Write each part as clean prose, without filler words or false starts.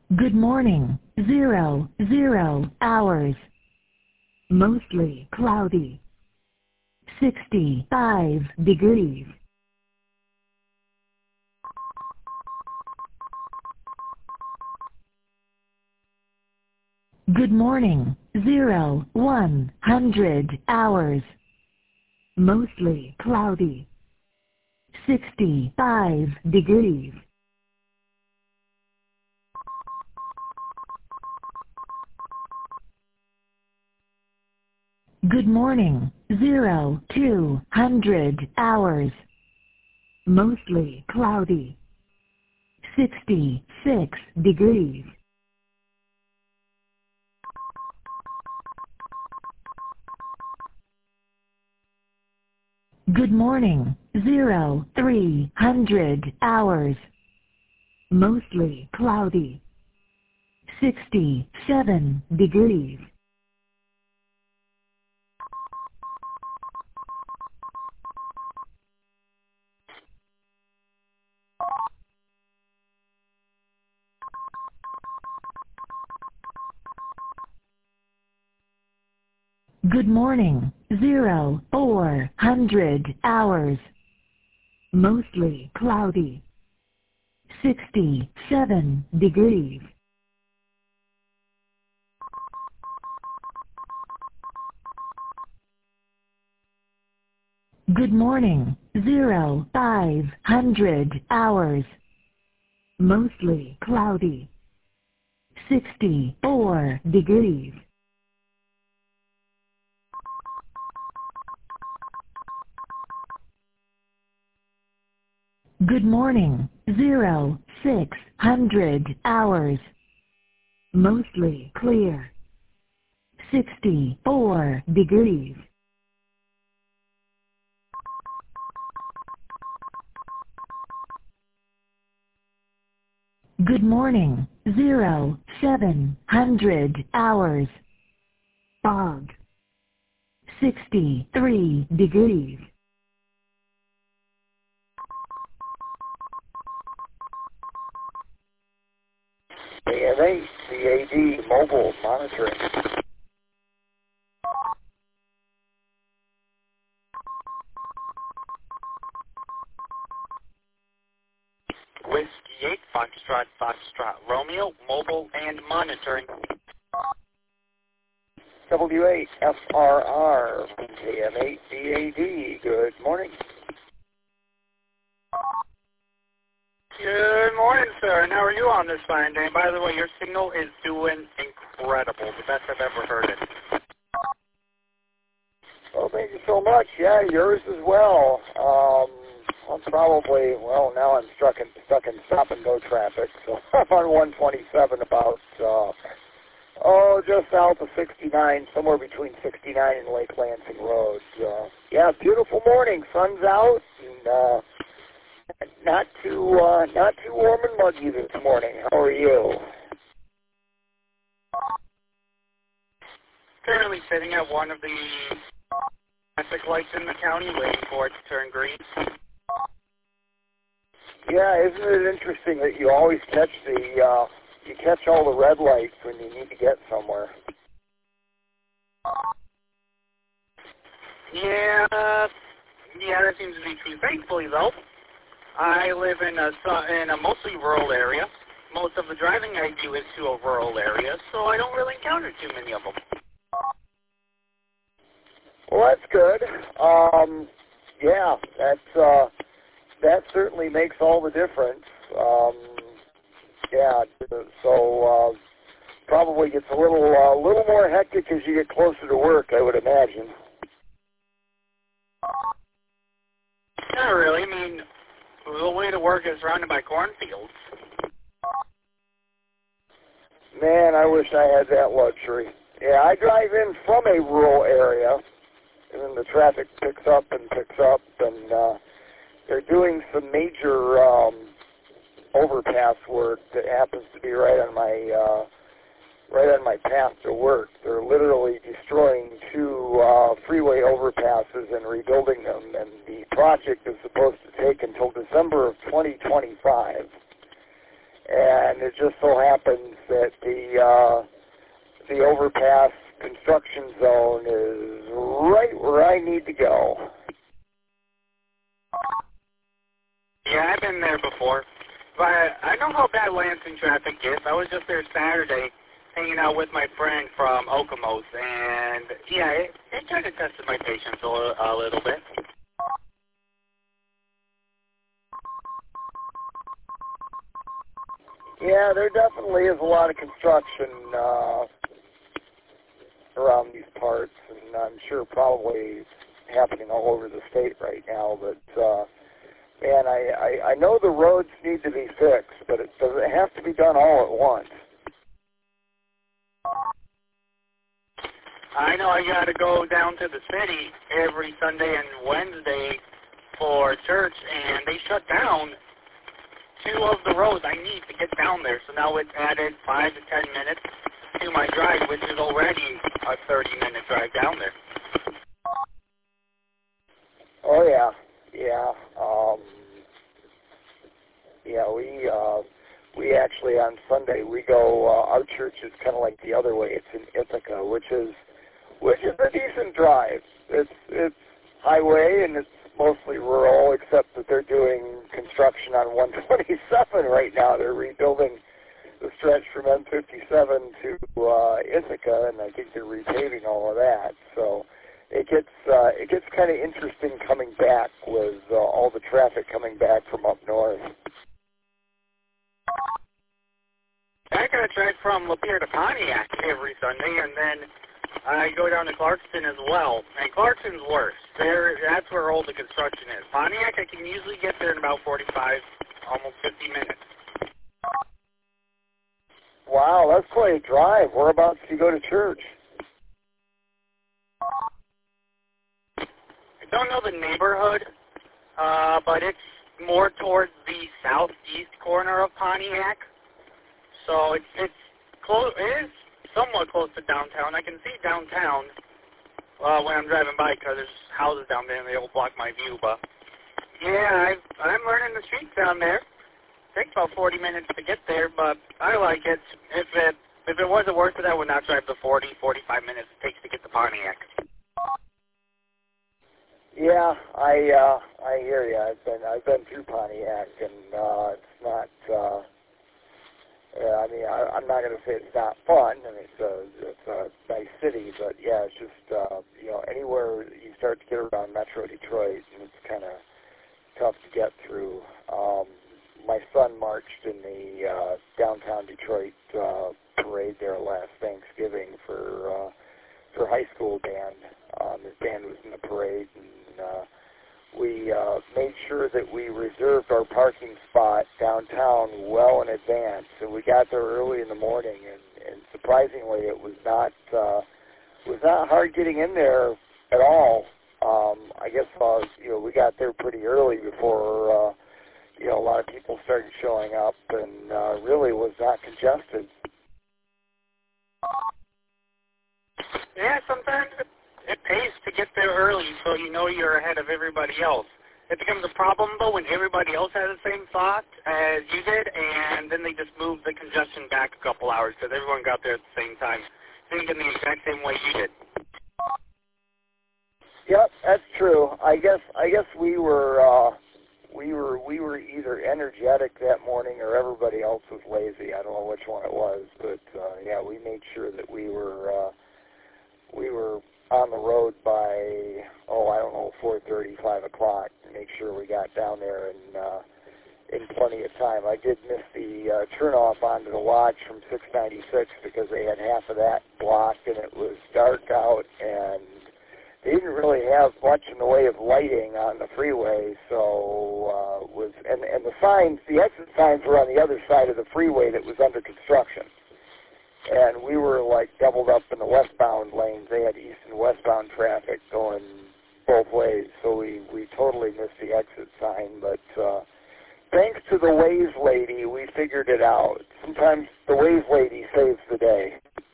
Good morning. 00 hours. Mostly cloudy. 65 degrees. Good morning. 100 hours. Mostly cloudy. 65 degrees. Good morning. 200 hours. Mostly cloudy. 66 degrees. Good morning. 300 hours. Mostly cloudy. 67 degrees. Good morning. 400 hours. Mostly cloudy. 67 degrees. Good morning. 500 hours. Mostly cloudy. 64 degrees. Good morning. 600 hours. Mostly clear. 64 degrees. Good morning. 700 hours. Fog. 63 degrees. AMA, CAD, mobile monitoring. Whiskey 8, Foxtrot, Romeo, mobile and monitoring. W8FRR, AM8DAD, good morning. Good morning, sir, and how are you on this fine day? And by the way, your signal is doing incredible, the best I've ever heard it. Well, thank you so much. Yeah, yours as well. I'm probably, well, now I'm stuck in stop-and-go traffic, so I'm on 127 about, just south of 69, somewhere between 69 and Lake Lansing Road. Yeah, beautiful morning. Sun's out, and not too warm and muggy this morning. How are you? Currently sitting at one of the traffic lights in the county, waiting for it to turn green. Yeah, isn't it interesting that you always catch you catch all the red lights when you need to get somewhere? Yeah, that seems to be true. Thankfully, though, I live in a mostly rural area. Most of the driving I do is to a rural area, so I don't really encounter too many of them. Well, that's good. Yeah, that certainly makes all the difference. Yeah, so probably gets a little more hectic as you get closer to work, I would imagine. Not really. I mean, the way to work is surrounded by cornfields. Man, I wish I had that luxury. Yeah, I drive in from a rural area, and then the traffic picks up, and they're doing some major overpass work that happens to be right on my path to work. They're literally destroying two freeway overpasses and rebuilding them, and the project is supposed to take until December of 2025. and it just so happens that the overpass construction zone is right where I need to go. Yeah, I've been there before. But I know how bad Lansing traffic is. I was just there Saturday hanging out with my friend from Okemos, and yeah, it kind of tested my patience a little bit. Yeah, there definitely is a lot of construction around these parts, and I'm sure probably happening all over the state right now, but man, I know the roads need to be fixed, but it doesn't have to be done all at once. I know I got to go down to the city every Sunday and Wednesday for church, and they shut down 2 of the roads I need to get down there. So now it's added 5 to 10 minutes to my drive, which is already a 30-minute drive down there. Oh yeah, yeah. We actually on Sunday we go. Our church is kind of like the other way. It's in Ithaca, which is a decent drive. It's highway and it's mostly rural, except that they're doing construction on 127 right now. They're rebuilding the stretch from M57 to Ithaca, and I think they're repaving all of that. So it gets kind of interesting coming back with all the traffic coming back from up north. I got to drive from Lapeer to Pontiac every Sunday, and then I go down to Clarkston as well. And Clarkston's worse. That's where all the construction is. Pontiac, I can usually get there in about 45, almost 50 minutes. Wow, that's quite a drive. Whereabouts do you go to church? I don't know the neighborhood, but it's more towards the southeast corner of Pontiac. So it's close. It is somewhat close to downtown. I can see downtown when I'm driving by because there's houses down there and they will block my view. But yeah, I'm learning the streets down there. Takes about 40 minutes to get there, but I like it. If it wasn't worth it, I would not drive the 45 minutes it takes to get to Pontiac. Yeah, I hear you. I've been through Pontiac, and it's not. I mean, I'm not going to say it's not fun. I mean, it's a nice city, but yeah, it's just anywhere you start to get around Metro Detroit, and it's kind of tough to get through. My son marched in the downtown Detroit parade there last Thanksgiving for high school band. His band was in the parade, and we made sure that we reserved our parking spot downtown well in advance. And we got there early in the morning, and surprisingly, it was not hard getting in there at all. I guess we got there pretty early before a lot of people started showing up, and really was not congested. Yeah, sometimes it pays to get there early so you know you're ahead of everybody else. It becomes a problem, though, when everybody else has the same thought as you did, and then they just move the congestion back a couple hours because everyone got there at the same time, thinking the exact same way you did. Yep, that's true. I guess we were either energetic that morning or everybody else was lazy. I don't know which one it was, but yeah, we made sure that we were on the road by 4:30, 5 o'clock, to make sure we got down there in plenty of time. I did miss the turnoff onto the lodge from 696 because they had half of that blocked and it was dark out, and they didn't really have much in the way of lighting on the freeway, so and the exit signs were on the other side of the freeway that was under construction. And we were like doubled up in the westbound lanes. They had east and westbound traffic going both ways, so we totally missed the exit sign. But thanks to the Waze lady, we figured it out. Sometimes the Waze lady saves the day.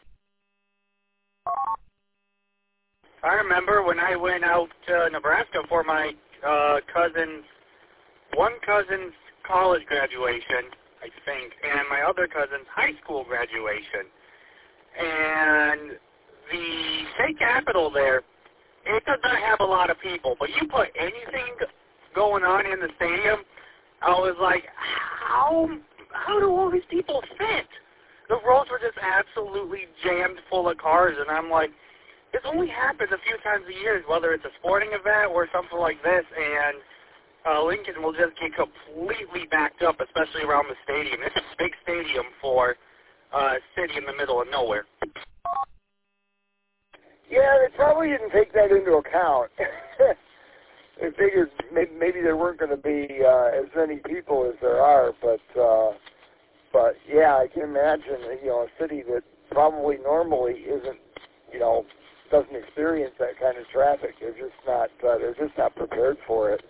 I remember when I went out to Nebraska for my one cousin's college graduation, I think, and my other cousin's high school graduation. And the state capitol there, it does not have a lot of people, but you put anything going on in the stadium, I was like, how do all these people fit? The roads were just absolutely jammed full of cars, and I'm like, this only happens a few times a year, whether it's a sporting event or something like this, and Lincoln will just get completely backed up, especially around the stadium. It's a big stadium for a city in the middle of nowhere. Yeah, they probably didn't take that into account. They figured maybe there weren't going to be as many people as there are, but yeah, I can imagine, a city that probably normally isn't, doesn't experience that kind of traffic. They're just not prepared for it.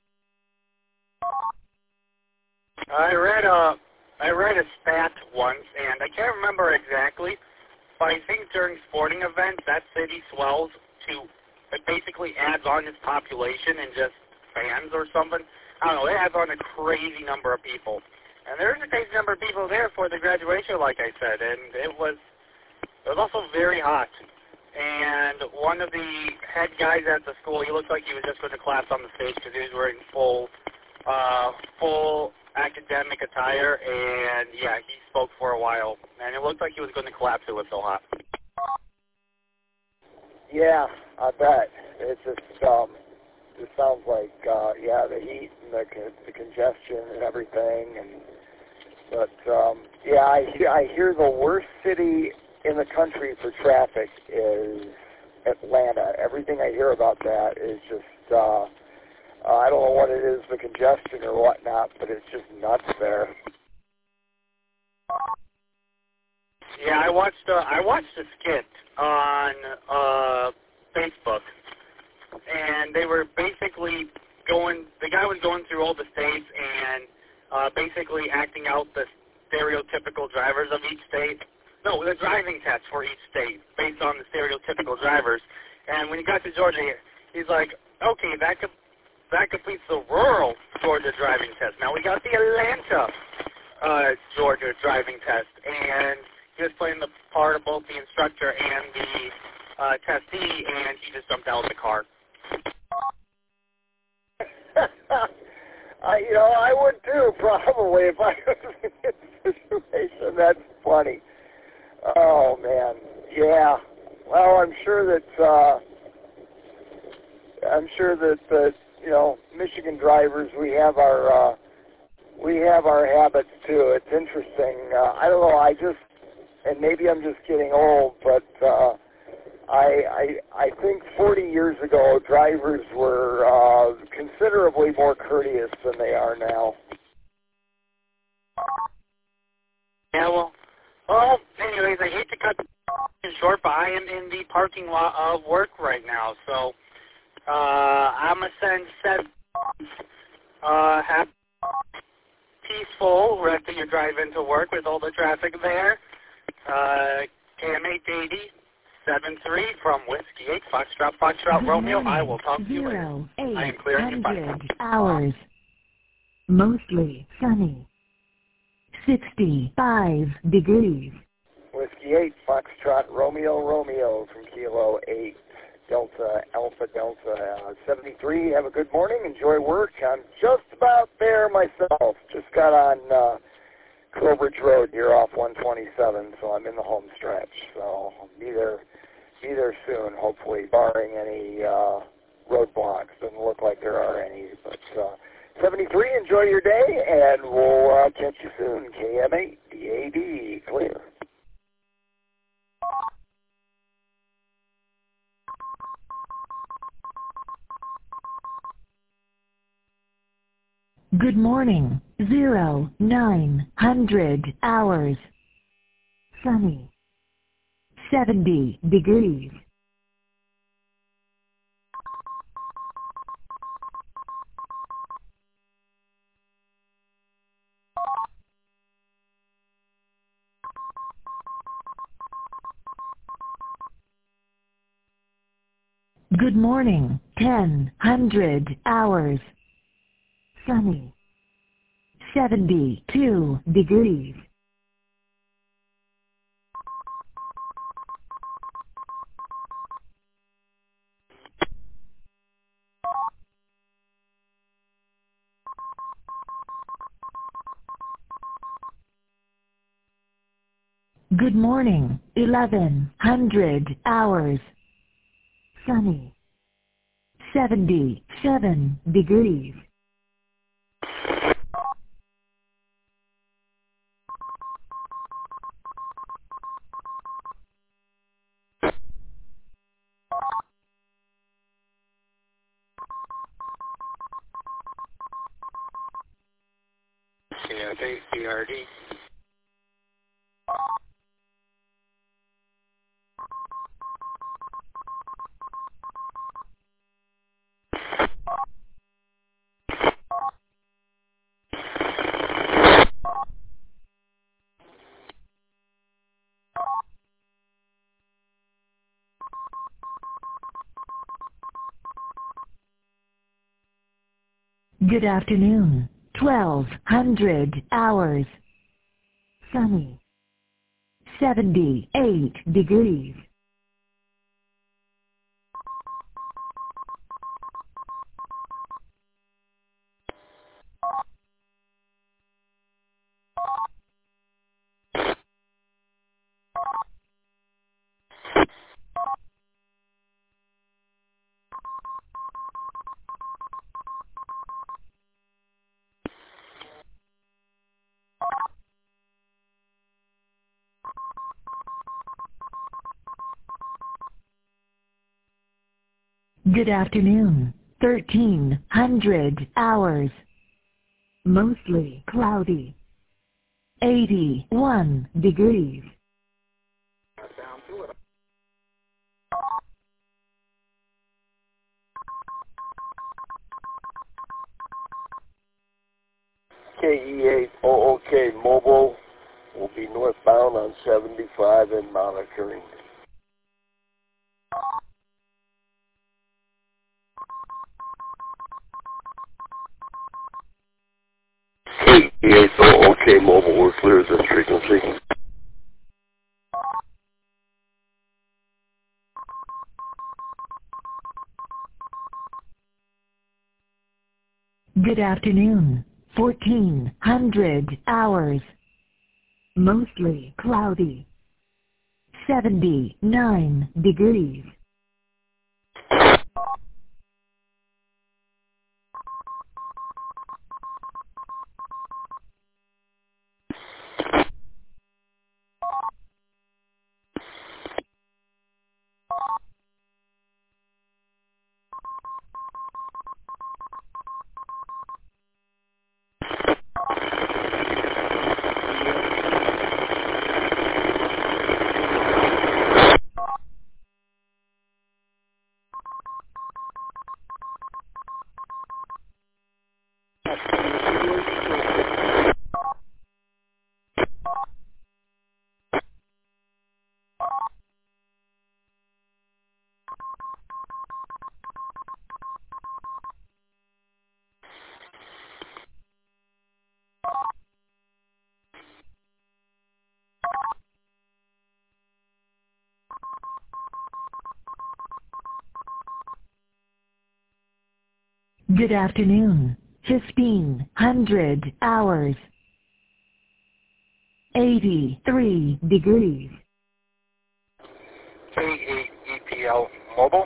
I read a stat once, and I can't remember exactly, but I think during sporting events, that city swells to, it basically adds on its population and just fans or something. I don't know, it adds on a crazy number of people. And there's a crazy number of people there for the graduation, like I said, and it was also very hot. And one of the head guys at the school, he looked like he was just going to collapse on the stage because he was wearing full academic attire, and yeah, he spoke for a while, and it looked like he was going to collapse. It was so hot. Yeah, I bet. It just sounds like the heat and the congestion and everything, but I hear the worst city in the country for traffic is Atlanta. Everything I hear about that is just I don't know what it is, the congestion or whatnot, but it's just nuts there. Yeah, I watched a skit on Facebook, and they were basically the guy was going through all the states and basically acting out the stereotypical drivers of each state. No, the driving test for each state based on the stereotypical drivers. And when he got to Georgia, he's like, okay, that completes the rural Georgia driving test. Now we got the Atlanta Georgia driving test, and he was playing the part of both the instructor and the testee, and he just jumped out of the car. I would too, probably, if I was in this situation. That's funny. Oh, man. Yeah. Well, I'm sure that Michigan drivers, we have our habits too. It's interesting. I don't know. And maybe I'm just getting old, but I think 40 years ago, drivers were considerably more courteous than they are now. Yeah, well, anyways, I hate to cut it short, but I am in the parking lot of work right now, so I'm going to send happy, peaceful rest of your drive into work with all the traffic there. KM 880 73 from Whiskey 8, Foxtrot, Romeo. I will talk to you later. I am clearing you. Bye. Hours. Mostly sunny. 65 degrees. Whiskey 8, Foxtrot, Romeo from Kilo 8, Delta, Alpha Delta, 73. Have a good morning. Enjoy work. I'm just about there myself. Just got on Crowbridge Road here off 127, so I'm in the home stretch. So I'll be there soon, hopefully, barring any roadblocks. Doesn't look like there are any, but 73, enjoy your day, and we'll catch you soon. KM8, DAB, clear. Good morning. 0900 hours. Sunny. 70 degrees. Good morning. 1000 hours. Sunny. 72 degrees. Good morning, 1100 hours. Sunny. 77 degrees. CRD. Good afternoon, 1200 hours. Sunny. 78 degrees. Good afternoon, 1300 hours. Mostly cloudy. 81 degrees. KE8OOK Mobile will be northbound on 75 and monitoring. KE8OOK Mobile, we're clear at this frequency. Good afternoon, 1400 hours. Mostly cloudy. 79 degrees. Good afternoon, 1500 hours. 83 degrees. KE8EPL Mobile.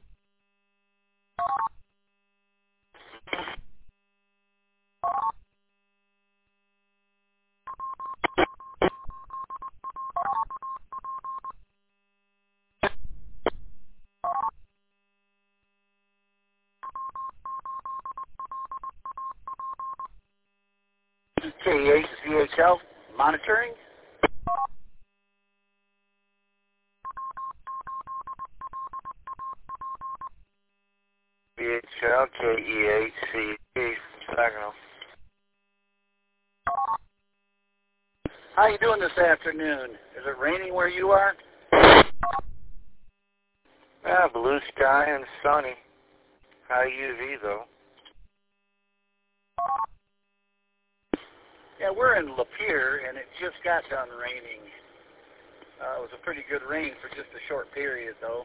KE8VHL monitoring. VHL KE8CE Saginaw. How you doing this afternoon? Is it raining where you are? Blue sky and sunny. High UV though. Yeah, we're in Lapeer, and it just got done raining. It was a pretty good rain for just a short period, though.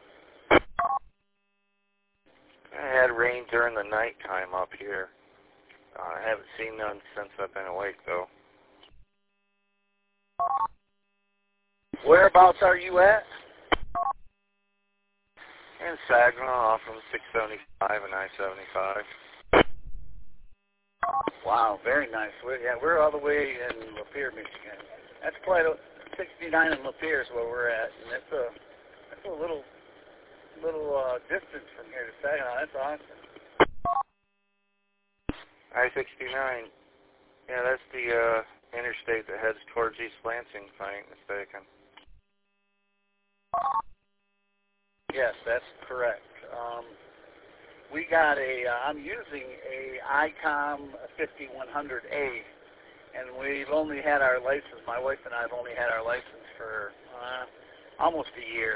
I had rain during the nighttime up here. I haven't seen none since I've been awake, though. Whereabouts are you at? In Saginaw, off from 675 and I-75. Wow, very nice. We're all the way in Lapeer, Michigan. That's quite a 69 in Lapeer is where we're at, and that's a little distance from here to Saginaw. That's awesome. I-69. Yeah, that's the interstate that heads towards East Lansing, if I ain't mistaken. Yes, that's correct. We got I'm using a ICOM 5100A, and we've only had our license, my wife and I have only had our license for almost a year.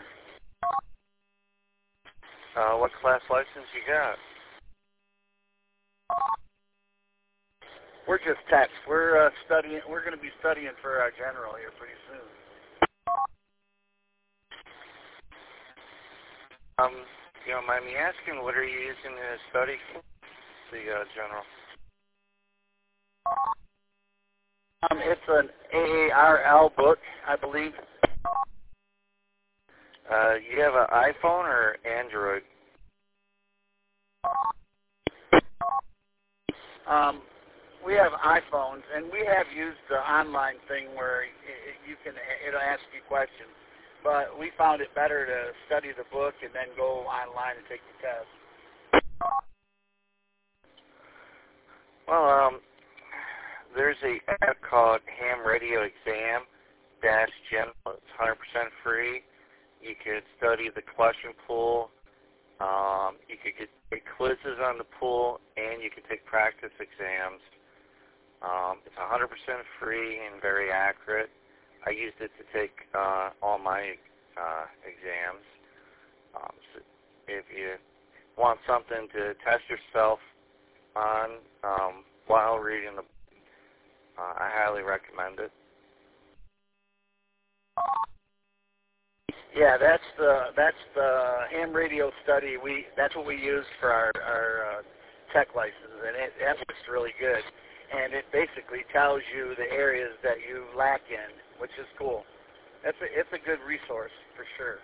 What class license you got? We're just techs. We're studying. We're going to be studying for our general here pretty soon. You don't mind me asking, what are you using to study the general? It's an AARL book, I believe. You have an iPhone or Android? We have iPhones, and we have used the online thing where it'll ask you questions. But we found it better to study the book and then go online and take the test. Well, there's a app called Ham Radio Exam -General. It's 100% free. You could study the question pool. You could take quizzes on the pool, and you could take practice exams. It's 100% free and very accurate. I used it to take all my exams. So if you want something to test yourself on while reading the book, I highly recommend it. Yeah, that's the ham radio study. That's what we use for our tech license, and that looks really good. And it basically tells you the areas that you lack in, which is cool. It's a good resource for sure.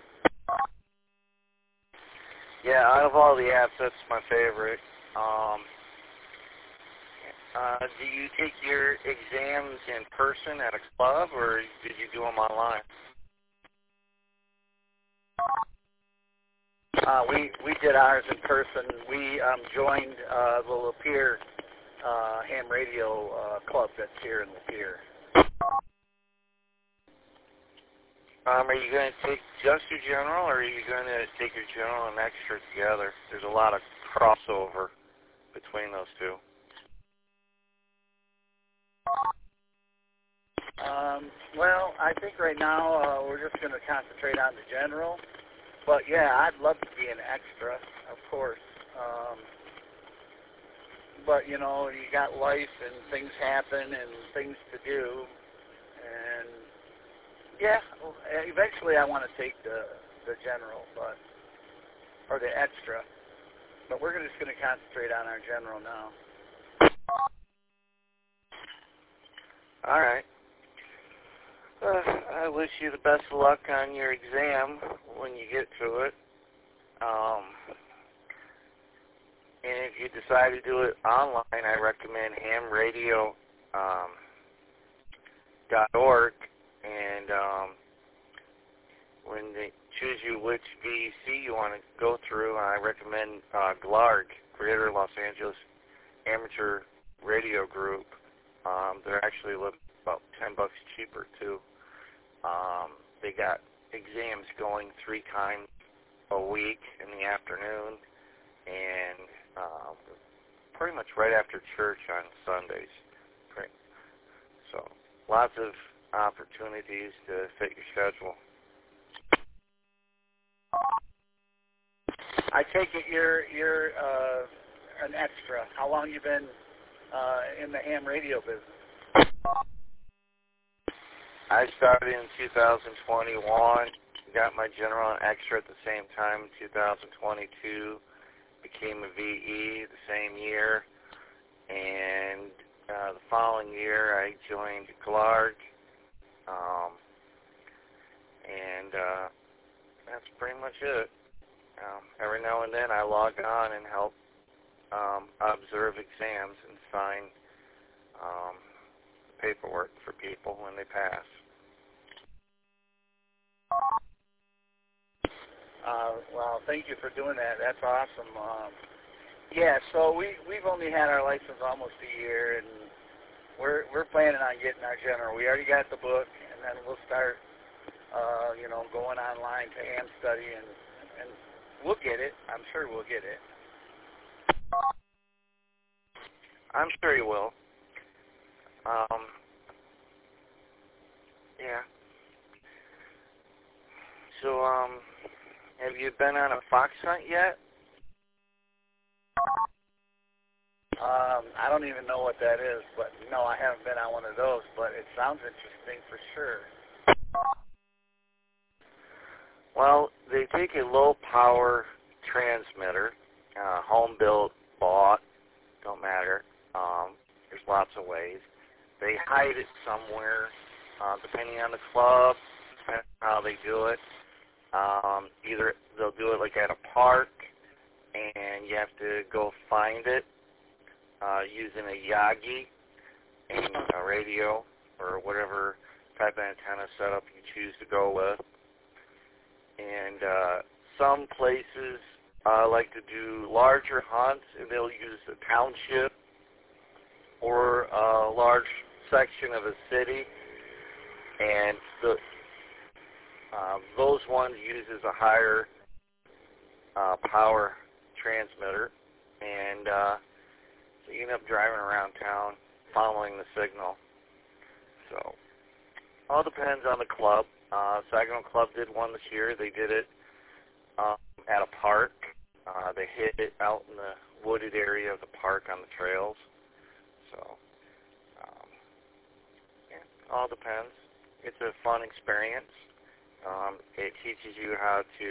Yeah, out of all the apps, that's my favorite. Do you take your exams in person at a club, or did you do them online? We did ours in person. We joined the Lapeer ham radio club that's here in Lapeer. Are you going to take just your general, or are you going to take your general and extra together? There's a lot of crossover between those two. Well, I think right now we're just going to concentrate on the general. But yeah, I'd love to be an extra, of course. But you know, you got life and things happen and things to do, and yeah, eventually I want to take the general, or the extra. But we're just going to concentrate on our general now. All right. I wish you the best of luck on your exam when you get to it. And if you decide to do it online, I recommend hamradio.org. And when they choose you which VEC you want to go through, I recommend GLARG, Greater Los Angeles Amateur Radio Group. They're actually about $10 cheaper too. They got exams going 3 times a week in the afternoon, and pretty much right after church on Sundays. So lots of opportunities to fit your schedule. I take it you're an extra. How long you been in the ham radio business? I started in 2021, got my general and extra at the same time in 2022, became a VE the same year, and the following year I joined Clark, and that's pretty much it. Every now and then I log on and help observe exams and sign paperwork for people when they pass. Well, thank you for doing that. That's awesome. Yeah, so we've only had our license almost a year, and we're planning on getting our general. We already got the book, and then we'll start, going online to AM study, and we'll get it. I'm sure we'll get it. I'm sure you will. Yeah. So, have you been on a fox hunt yet? I don't even know what that is, but no, I haven't been on one of those, but it sounds interesting for sure. Well, they take a low-power transmitter, home-built, bought, don't matter. There's lots of ways. They hide it somewhere, depending on the club, depending on how they do it. Either they'll do it like at a park, and you have to go find it using a Yagi and a radio or whatever type of antenna setup you choose to go with. And some places like to do larger hunts, and they'll use a township or a large section of a city, and those ones uses a higher power transmitter, and so you end up driving around town following the signal. So all depends on the club. Saginaw Club did one this year. They did it at a park. They hid it out in the wooded area of the park on the trails. So, yeah, all depends. It's a fun experience. It teaches you how to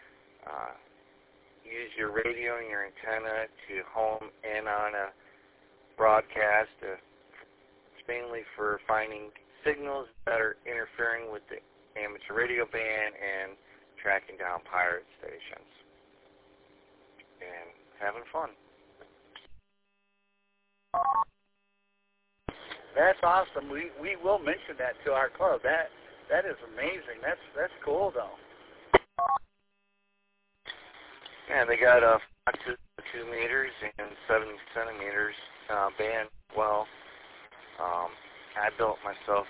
use your radio and your antenna to home in on a broadcast. It's mainly for finding signals that are interfering with the amateur radio band and tracking down pirate stations and having fun. That's awesome. We will mention that to our club. That is amazing. That's cool though. Yeah, they got Foxes 2 meters and 70 centimeters band. Well, I built myself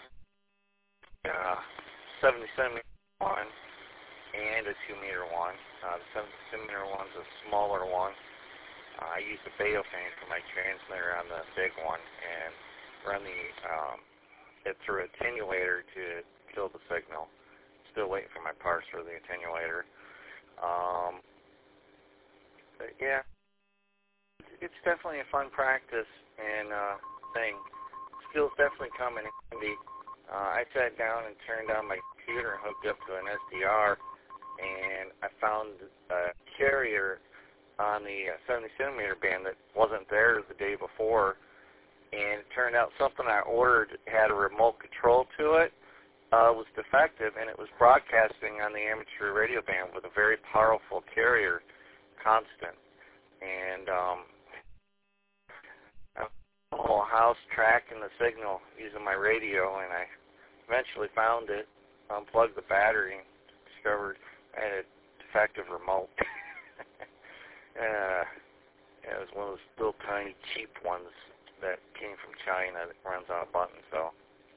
70 centimeter one and a 2 meter one. The 70 centimeter one's a smaller one. I use the Baofan for my transmitter on the big one and run it through attenuator to kill the signal. Still waiting for my parts for the attenuator. But yeah, it's definitely a fun practice and thing. Skills definitely come in handy. I sat down and turned on my computer and hooked up to an SDR, and I found a carrier on the 70 centimeter band that wasn't there the day before, and it turned out something I ordered had a remote control to it. Was defective, and it was broadcasting on the amateur radio band with a very powerful carrier constant. And I the whole house tracking the signal using my radio, and I eventually found it, unplugged the battery, and discovered I had a defective remote. It was one of those little tiny cheap ones that came from China that runs on a button, so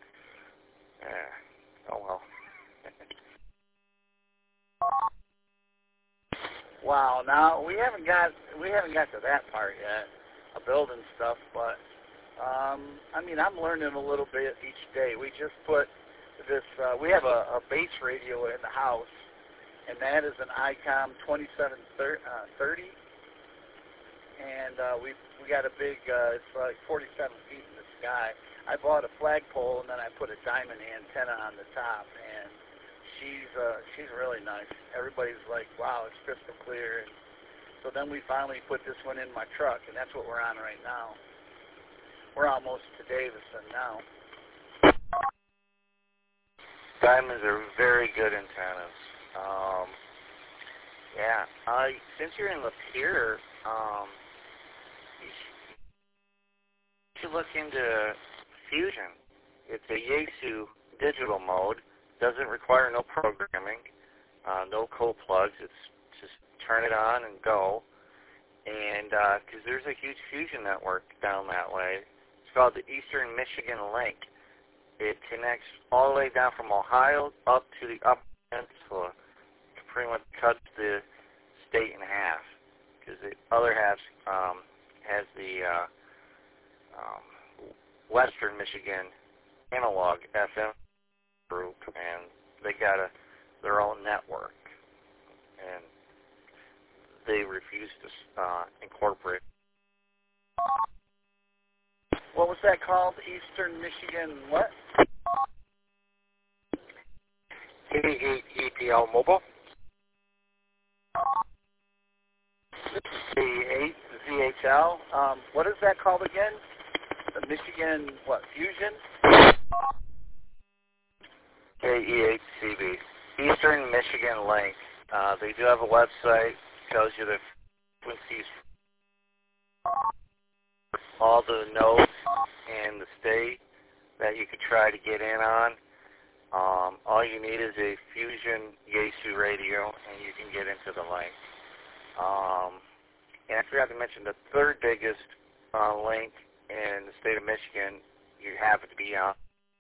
oh well. Wow. Now we haven't got to that part yet, of building stuff, but I mean, I'm learning a little bit each day. We just put this. We have a base radio in the house, and that is an ICOM 2730, and we got a big. It's like 47 feet in the guy. I bought a flagpole, and then I put a diamond antenna on the top, and she's really nice. Everybody's like, wow, it's crystal clear. And so then we finally put this one in my truck, and that's what we're on right now. We're almost to Davison now. Diamonds are very good antennas. Since you're in Lapeer, you should look into Fusion. It's a Yaesu digital mode. Doesn't require no programming, no cold plugs. It's just turn it on and go. And because there's a huge Fusion network down that way. It's called the Eastern Michigan Link. It connects all the way down from Ohio up to the Upper Peninsula. It pretty much cuts the state in half, because the other half has the Western Michigan analog FM group, and they got their own network, and they refuse to incorporate. What was that called? Eastern Michigan what? K8EPL Mobile. K8ZHL. What is that called again? The Michigan, Fusion? KE8CB. Eastern Michigan Link. They do have a website. Tells you the frequencies, all the nodes in the state that you could try to get in on. All you need is a Fusion Yaesu radio, and you can get into the link. And I forgot to mention the third biggest link in the state of Michigan, you happen to be on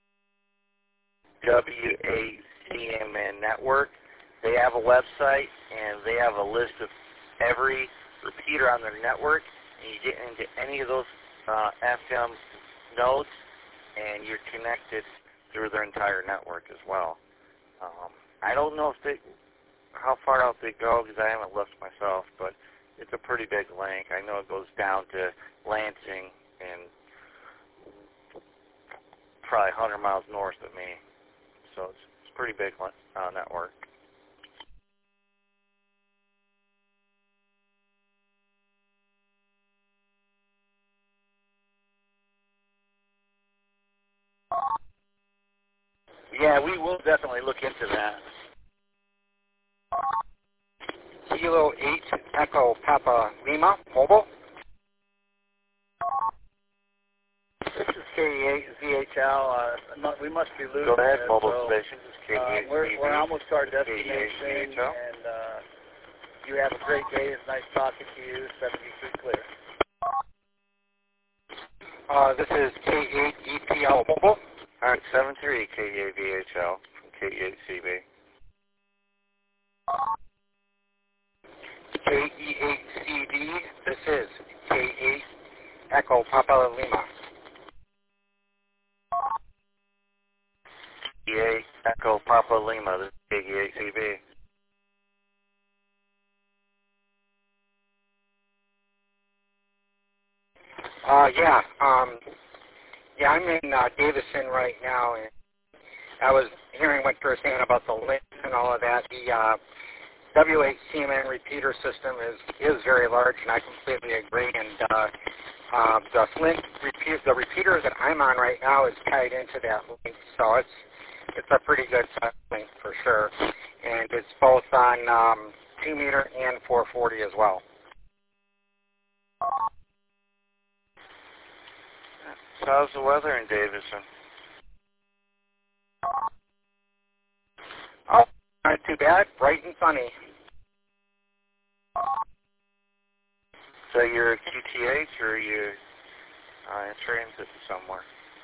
WACMN Network. They have a website, and they have a list of every repeater on their network, and you get into any of those FM nodes, and you're connected through their entire network as well. I don't know how far out they go, because I haven't looked myself, but it's a pretty big link. I know it goes down to Lansing and probably 100 miles north of me, so it's a pretty big network. Yeah, we will definitely look into that. Kilo 8 Echo Papa Lima Mobile. This is KE8ZHL. We must be losing. Go ahead, it, mobile so, station. This is KE8ZHL. We're almost to our destination, KE8ZHL. and you have a great day. It's nice talking to you. 73 clear. This is K8EPL Mobile. All right, 73 KE8VHL from KE8CB. KE8CD. This is K8 Echo Papa Lima. KE8 Echo Papa Lima. This is KE8CB. I'm in Davison right now, and I was hearing what you were saying about the links and all of that. The W8CMN repeater system is very large, and I completely agree. And the link the repeater that I'm on right now is tied into that link, so it's a pretty good link for sure. And it's both on 2 meter and 440 as well. So how's the weather in Davison? Oh, not too bad. Bright and sunny. So you're a QTH, or are you in transit somewhere?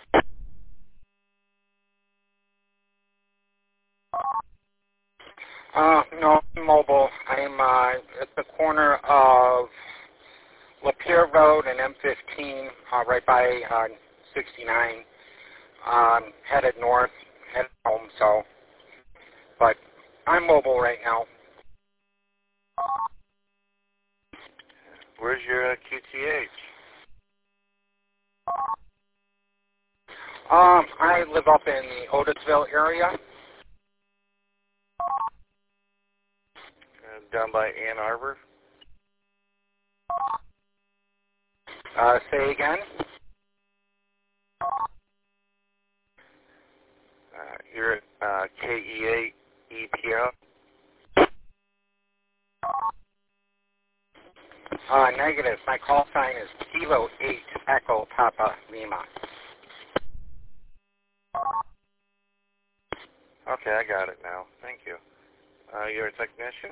No, I'm mobile. I'm at the corner of Lapeer Road and M15, right by 69. Headed north, headed home. So, but I'm mobile right now. Where's your QTH? I live up in the Otisville area. Down by Ann Arbor? Say again? You're at KE8EPL? Negative. My call sign is Kilo 8 Echo Papa Lima. Okay, I got it now. Thank you. You're a technician?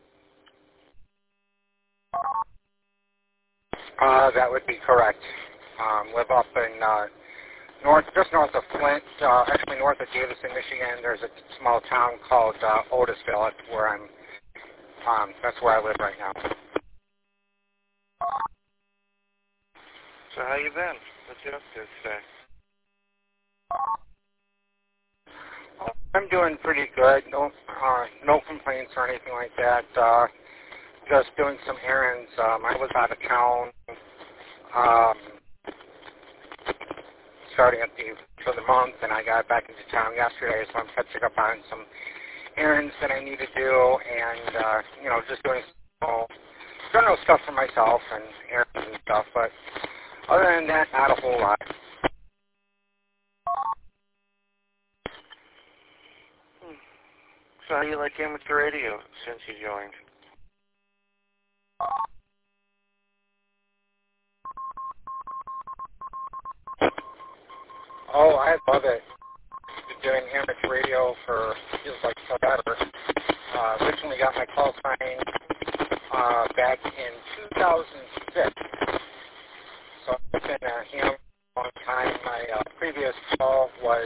That would be correct. Live up in just north of Flint, actually north of Davison, Michigan. There's a small town called Otisville. That's where that's where I live right now. So how you been? What you up to today? I'm doing pretty good. No complaints or anything like that. Just doing some errands. I was out of town starting at for the month, and I got back into town yesterday, so I'm catching up on some errands that I need to do, and just doing general stuff for myself and errands and stuff. But other than that, not a whole lot. So how do you like amateur radio since you joined? Oh, I love it. Been doing amateur radio for feels like forever. Originally got my call sign back in 2006. So it's been a long time. My previous call was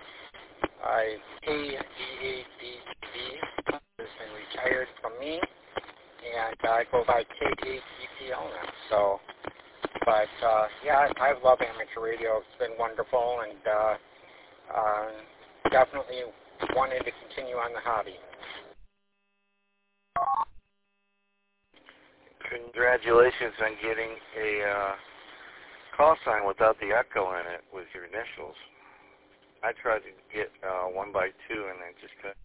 KD8DB, has been retired from me, and I go by K8EPL now. So, but yeah, I love amateur radio. It's been wonderful, and definitely wanted to continue on the hobby. Congratulations on getting a call sign without the echo in it with your initials. I tried to get 1x2 and I just couldn't.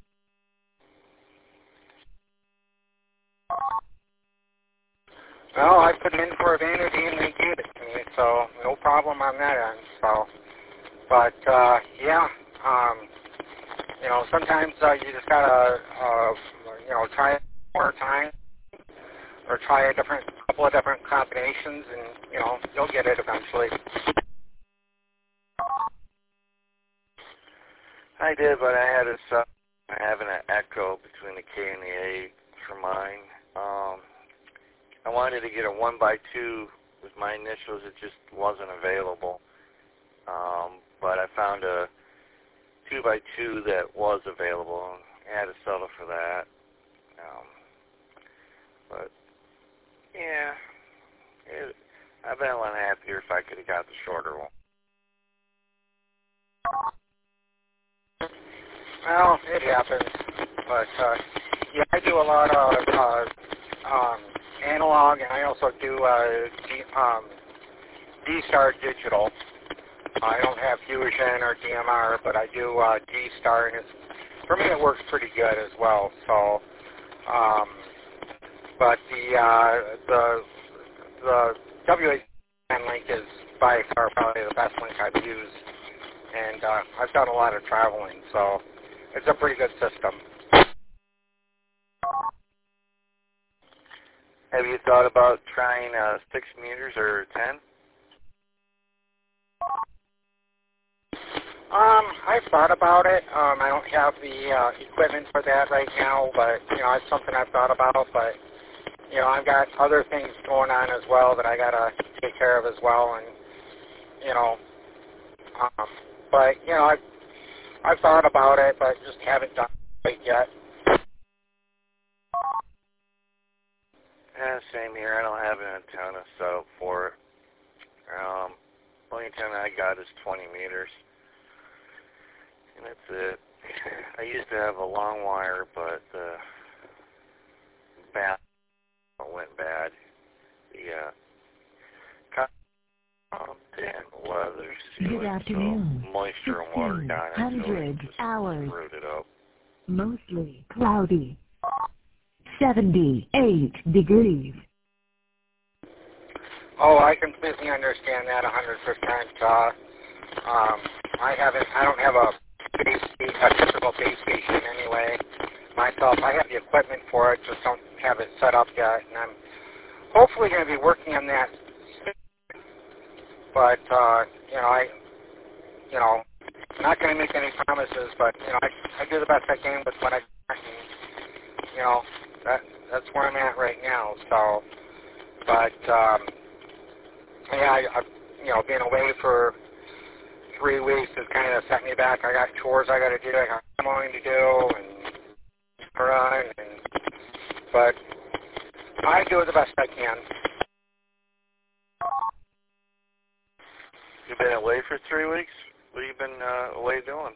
Well, I put it in for a vanity and they gave it to me, so no problem on that end. So, but yeah, sometimes you just gotta try it more time or try a couple of different combinations, and you'll get it eventually. I did, but I had having an echo between the K and the A for mine. I wanted to get a 1x2 with my initials. It just wasn't available. But I found a 2x2 that was available, and I had to settle for that. But yeah, I've been a lot happier if I could have got the shorter one. Well, it happens, but yeah, I do a lot of analog, and I also do D-Star digital. I don't have Fusion or DMR, but I do D-Star, and for me it works pretty good as well. So, but the WHN link is by far probably the best link I've used, and I've done a lot of traveling, so it's a pretty good system. Have you thought about trying 6 meters or 10? I've thought about it. I don't have the equipment for that right now, but it's something I've thought about. But I've got other things going on as well that I gotta take care of as well, and but I've thought about it, but just haven't done it yet. Yeah, same here. I don't have an antenna set up for it. Only antenna I got is 20 meters. And that's it. I used to have a long wire, but the bat went bad. The didn't weather. See, Good afternoon. Moisture and water down it, so 100 hours. rooted up. Mostly cloudy. 78 degrees. Oh, I completely understand that 100%. I don't have a typical base station anyway. Myself, I have the equipment for it, just don't have it set up yet, and I'm hopefully going to be working on that. But I'm not going to make any promises, but I do the best I can with what I can. And, that's where I'm at right now. So, but being away for 3 weeks has kind of set me back. I got chores I got to do, I got homeowning to do, and run, but I do the best I can. You've been away for 3 weeks? What have you been away doing?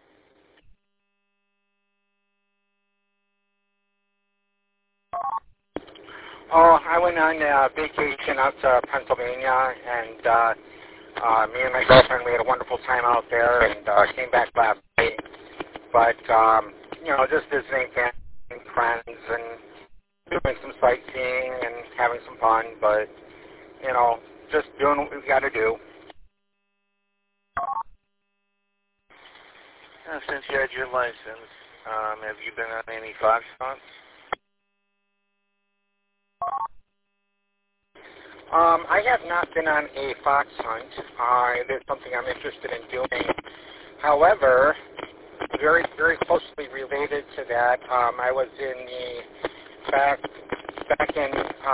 Oh, I went on vacation out to Pennsylvania, and me and my girlfriend, we had a wonderful time out there, and came back last night. But, just visiting family and friends and doing some sightseeing and having some fun, but, just doing what we've got to do. Since you had your license, have you been on any fox hunts? I have not been on a fox hunt. It is something I'm interested in doing. However, very, very closely related to that, I was in back in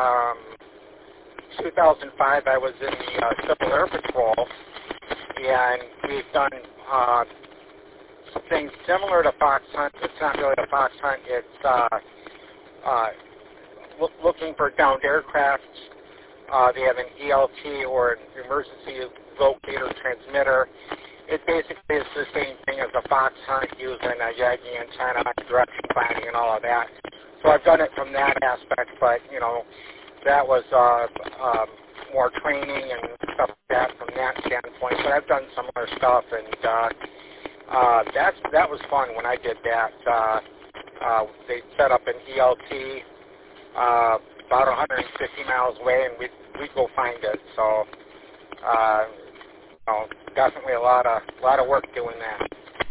2005, I was in the Civil Air Patrol, and we've done things similar to fox hunt. It's not really a fox hunt. It's looking for downed aircraft. They have an ELT or an emergency locator transmitter. It basically is the same thing as a fox hunt using a Yagi antenna, direction planning, and all of that. So I've done it from that aspect, but, that was more training and stuff like that from that standpoint. But I've done similar stuff, and that was fun when I did that. They set up an ELT about 150 miles away, and we'd go find it. So, definitely a lot of work doing that.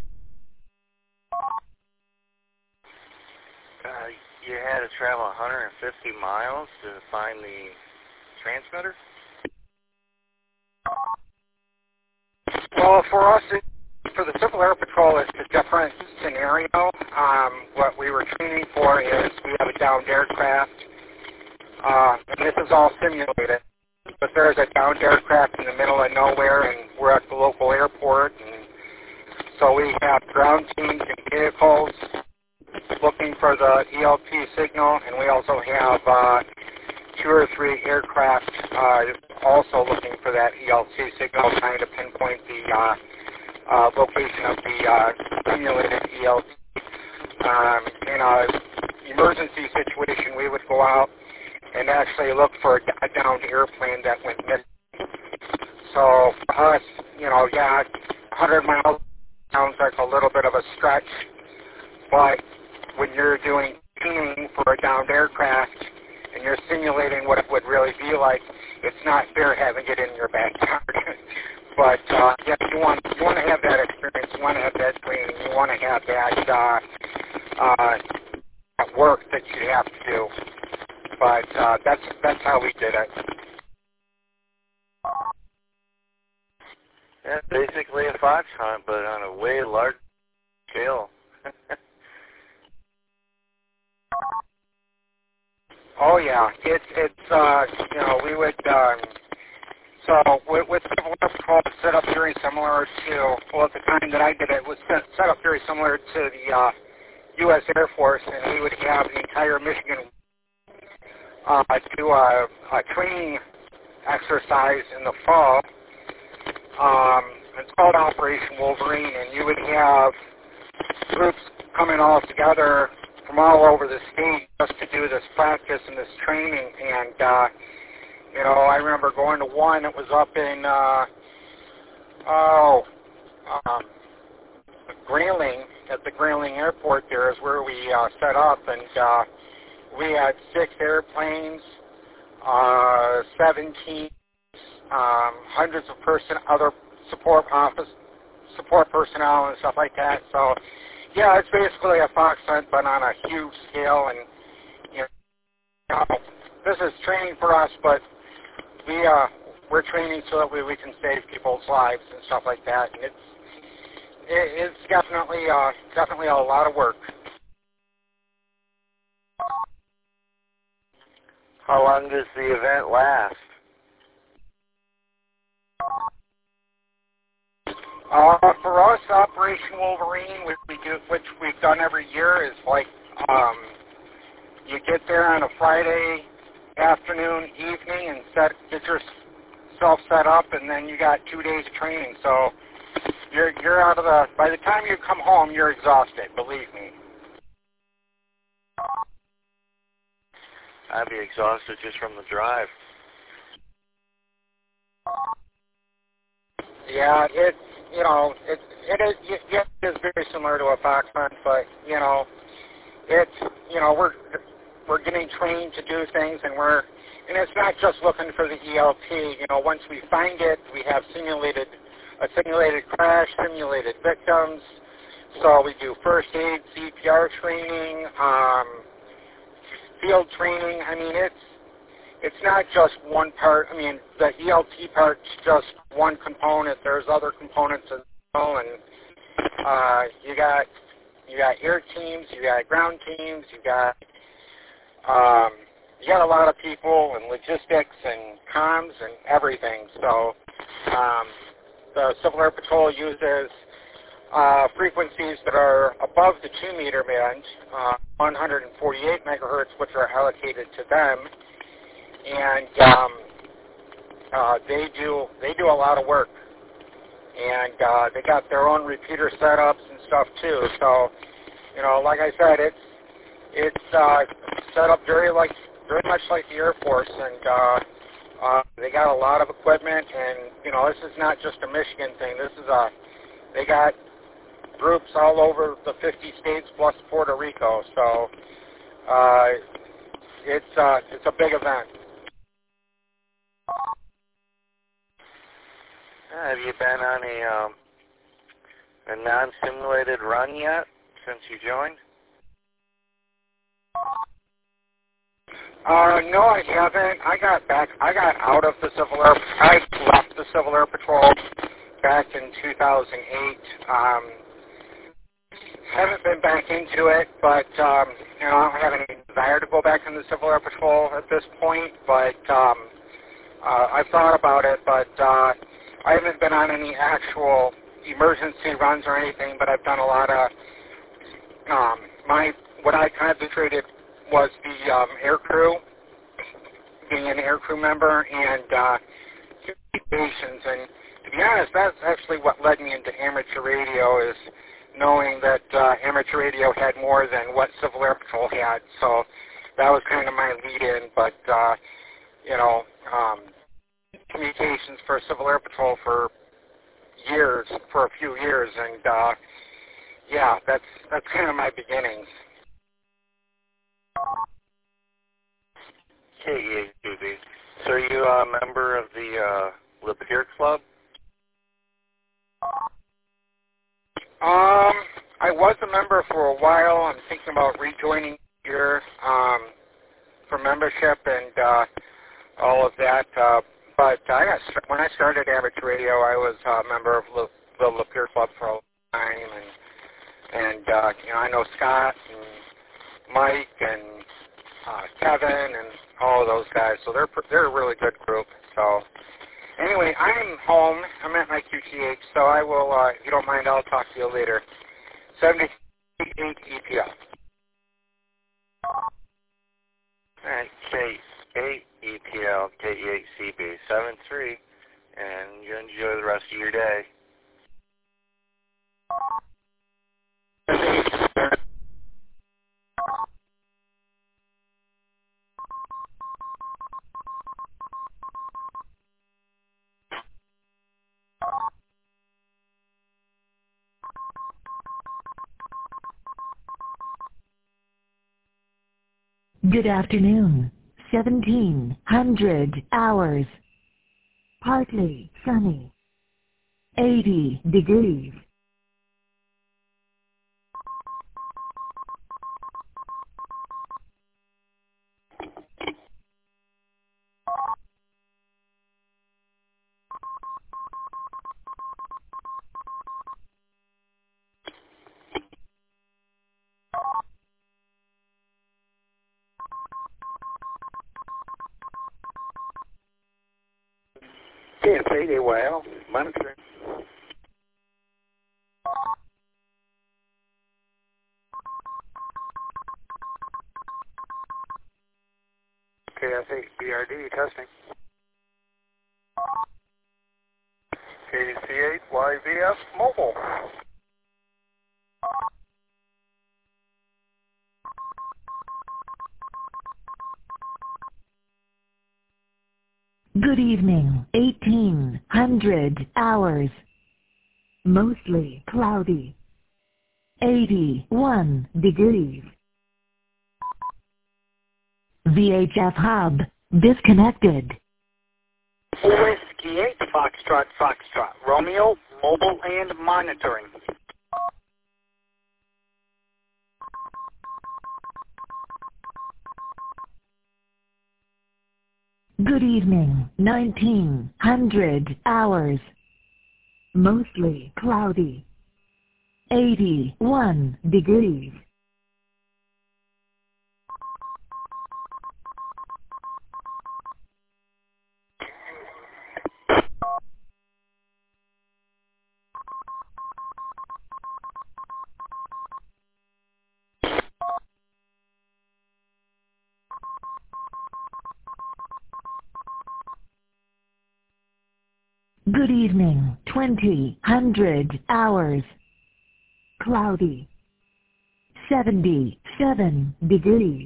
You had to travel 150 miles to find the transmitter? Well, for us, for the Civil Air Patrol, it's a different scenario. What we were training for is we have a downed aircraft, and this is all simulated. But there's a downed aircraft in the middle of nowhere, and we're at the local airport, and so we have ground teams and vehicles looking for the ELT signal, and we also have 2 or 3 aircraft also looking for that ELT signal, trying to pinpoint the location of the simulated ELT. In an emergency situation, we would go out and actually look for a downed airplane that went missing. So for us, 100 miles sounds like a little bit of a stretch, but when you're doing training for a downed aircraft and you're simulating what it would really be like, it's not fair having it in your backyard. But you want to have that experience, you want to have that training, you want to have that work that you have to do. But that's how we did it. Yeah, basically a fox hunt, but on a way larger scale. Oh yeah, it's we would so with Civil Air Patrol, it's set up very similar to, well, at the time that I did it, was set up very similar to the U.S. Air Force, and we would have the entire Michigan do a training exercise in the fall. It's called Operation Wolverine, and you would have groups coming all together from all over the state just to do this practice and this training. And I remember going to one that was up in Oh, Grayling, at the Grayling Airport there is where we set up, and we had 6 airplanes, 17, hundreds of other support personnel and stuff like that. So, yeah, it's basically a Fox hunt, but on a huge scale. And you know, this is training for us, but we're training so that we can save people's lives and stuff like that. And it's definitely a lot of work. How long does the event last? For us, Operation Wolverine, which we've done every year, is like you get there on a Friday afternoon, evening, and get yourself set up, and then you got 2 days of training. So you're out of by the time you come home, you're exhausted. Believe me. I'd be exhausted just from the drive. Yeah, it is very similar to a fox hunt, but we're getting trained to do things, and it's not just looking for the ELT. Once we find it, we have a simulated crash, simulated victims. So we do first aid, CPR training, field training. I mean, it's not just one part. I mean, the ELT part's just one component. There's other components as well, and you got air teams, you got ground teams, you got a lot of people and logistics and comms and everything. So the Civil Air Patrol uses frequencies that are above the 2-meter band, 148 megahertz, which are allocated to them, and they do a lot of work, and they got their own repeater setups and stuff too. So, like I said, it's set up very much like the Air Force, and they got a lot of equipment, and this is not just a Michigan thing. They got groups all over the 50 states plus Puerto Rico. So it's a big event. Have you been on a non-simulated run yet since you joined? No, I haven't. I got out of the Civil Air. I left the Civil Air Patrol back in 2008. Haven't been back into it, but I don't have any desire to go back in the Civil Air Patrol at this point. But I've thought about it, but I haven't been on any actual emergency runs or anything. But I've done a lot of what I concentrated was the air crew, being an air crew member, and communications. And to be honest, that's actually what led me into amateur radio, is knowing that amateur radio had more than what Civil Air Patrol had. So that was kind of my lead-in. But communications for Civil Air Patrol for a few years, and yeah, that's kind of my beginnings. KEAB. So are you a member of the Lapeer Club? I was a member for a while. I'm thinking about rejoining here for membership and all of that. But when I started amateur radio, I was a member of the Lapeer Club for a long time, and I know Scott and Mike and Kevin and all of those guys. So they're a really good group. So anyway, I'm home. I'm at my QTH, so I will, if you don't mind, I'll talk to you later. 78 EPL. All right, K8 EPL, K8 CB, 7-3, and you enjoy the rest of your day. Good afternoon. 1700 hours. Partly sunny. 80 degrees. KF8AYL, monitoring. KF8BRD, testing. KC8YVF, mobile. Good evening. 1800 hours. Mostly cloudy. 81 degrees. VHF hub disconnected. Whiskey 8, Foxtrot, Foxtrot. Romeo, mobile and monitoring. Good evening. 1900 hours. Mostly cloudy. 81 degrees. Good evening. 2000 hours. Cloudy. 77 degrees.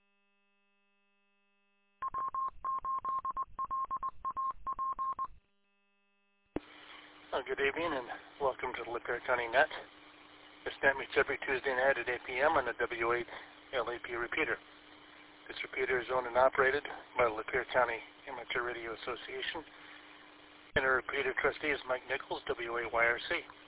Good evening and welcome to the Lapeer County Net. This net meets every Tuesday night at 8 p.m. on the W8 LAP repeater. This repeater is owned and operated by the Lapeer County Amateur Radio Association, and our repeater trustee is Mike Nichols, WAYRC.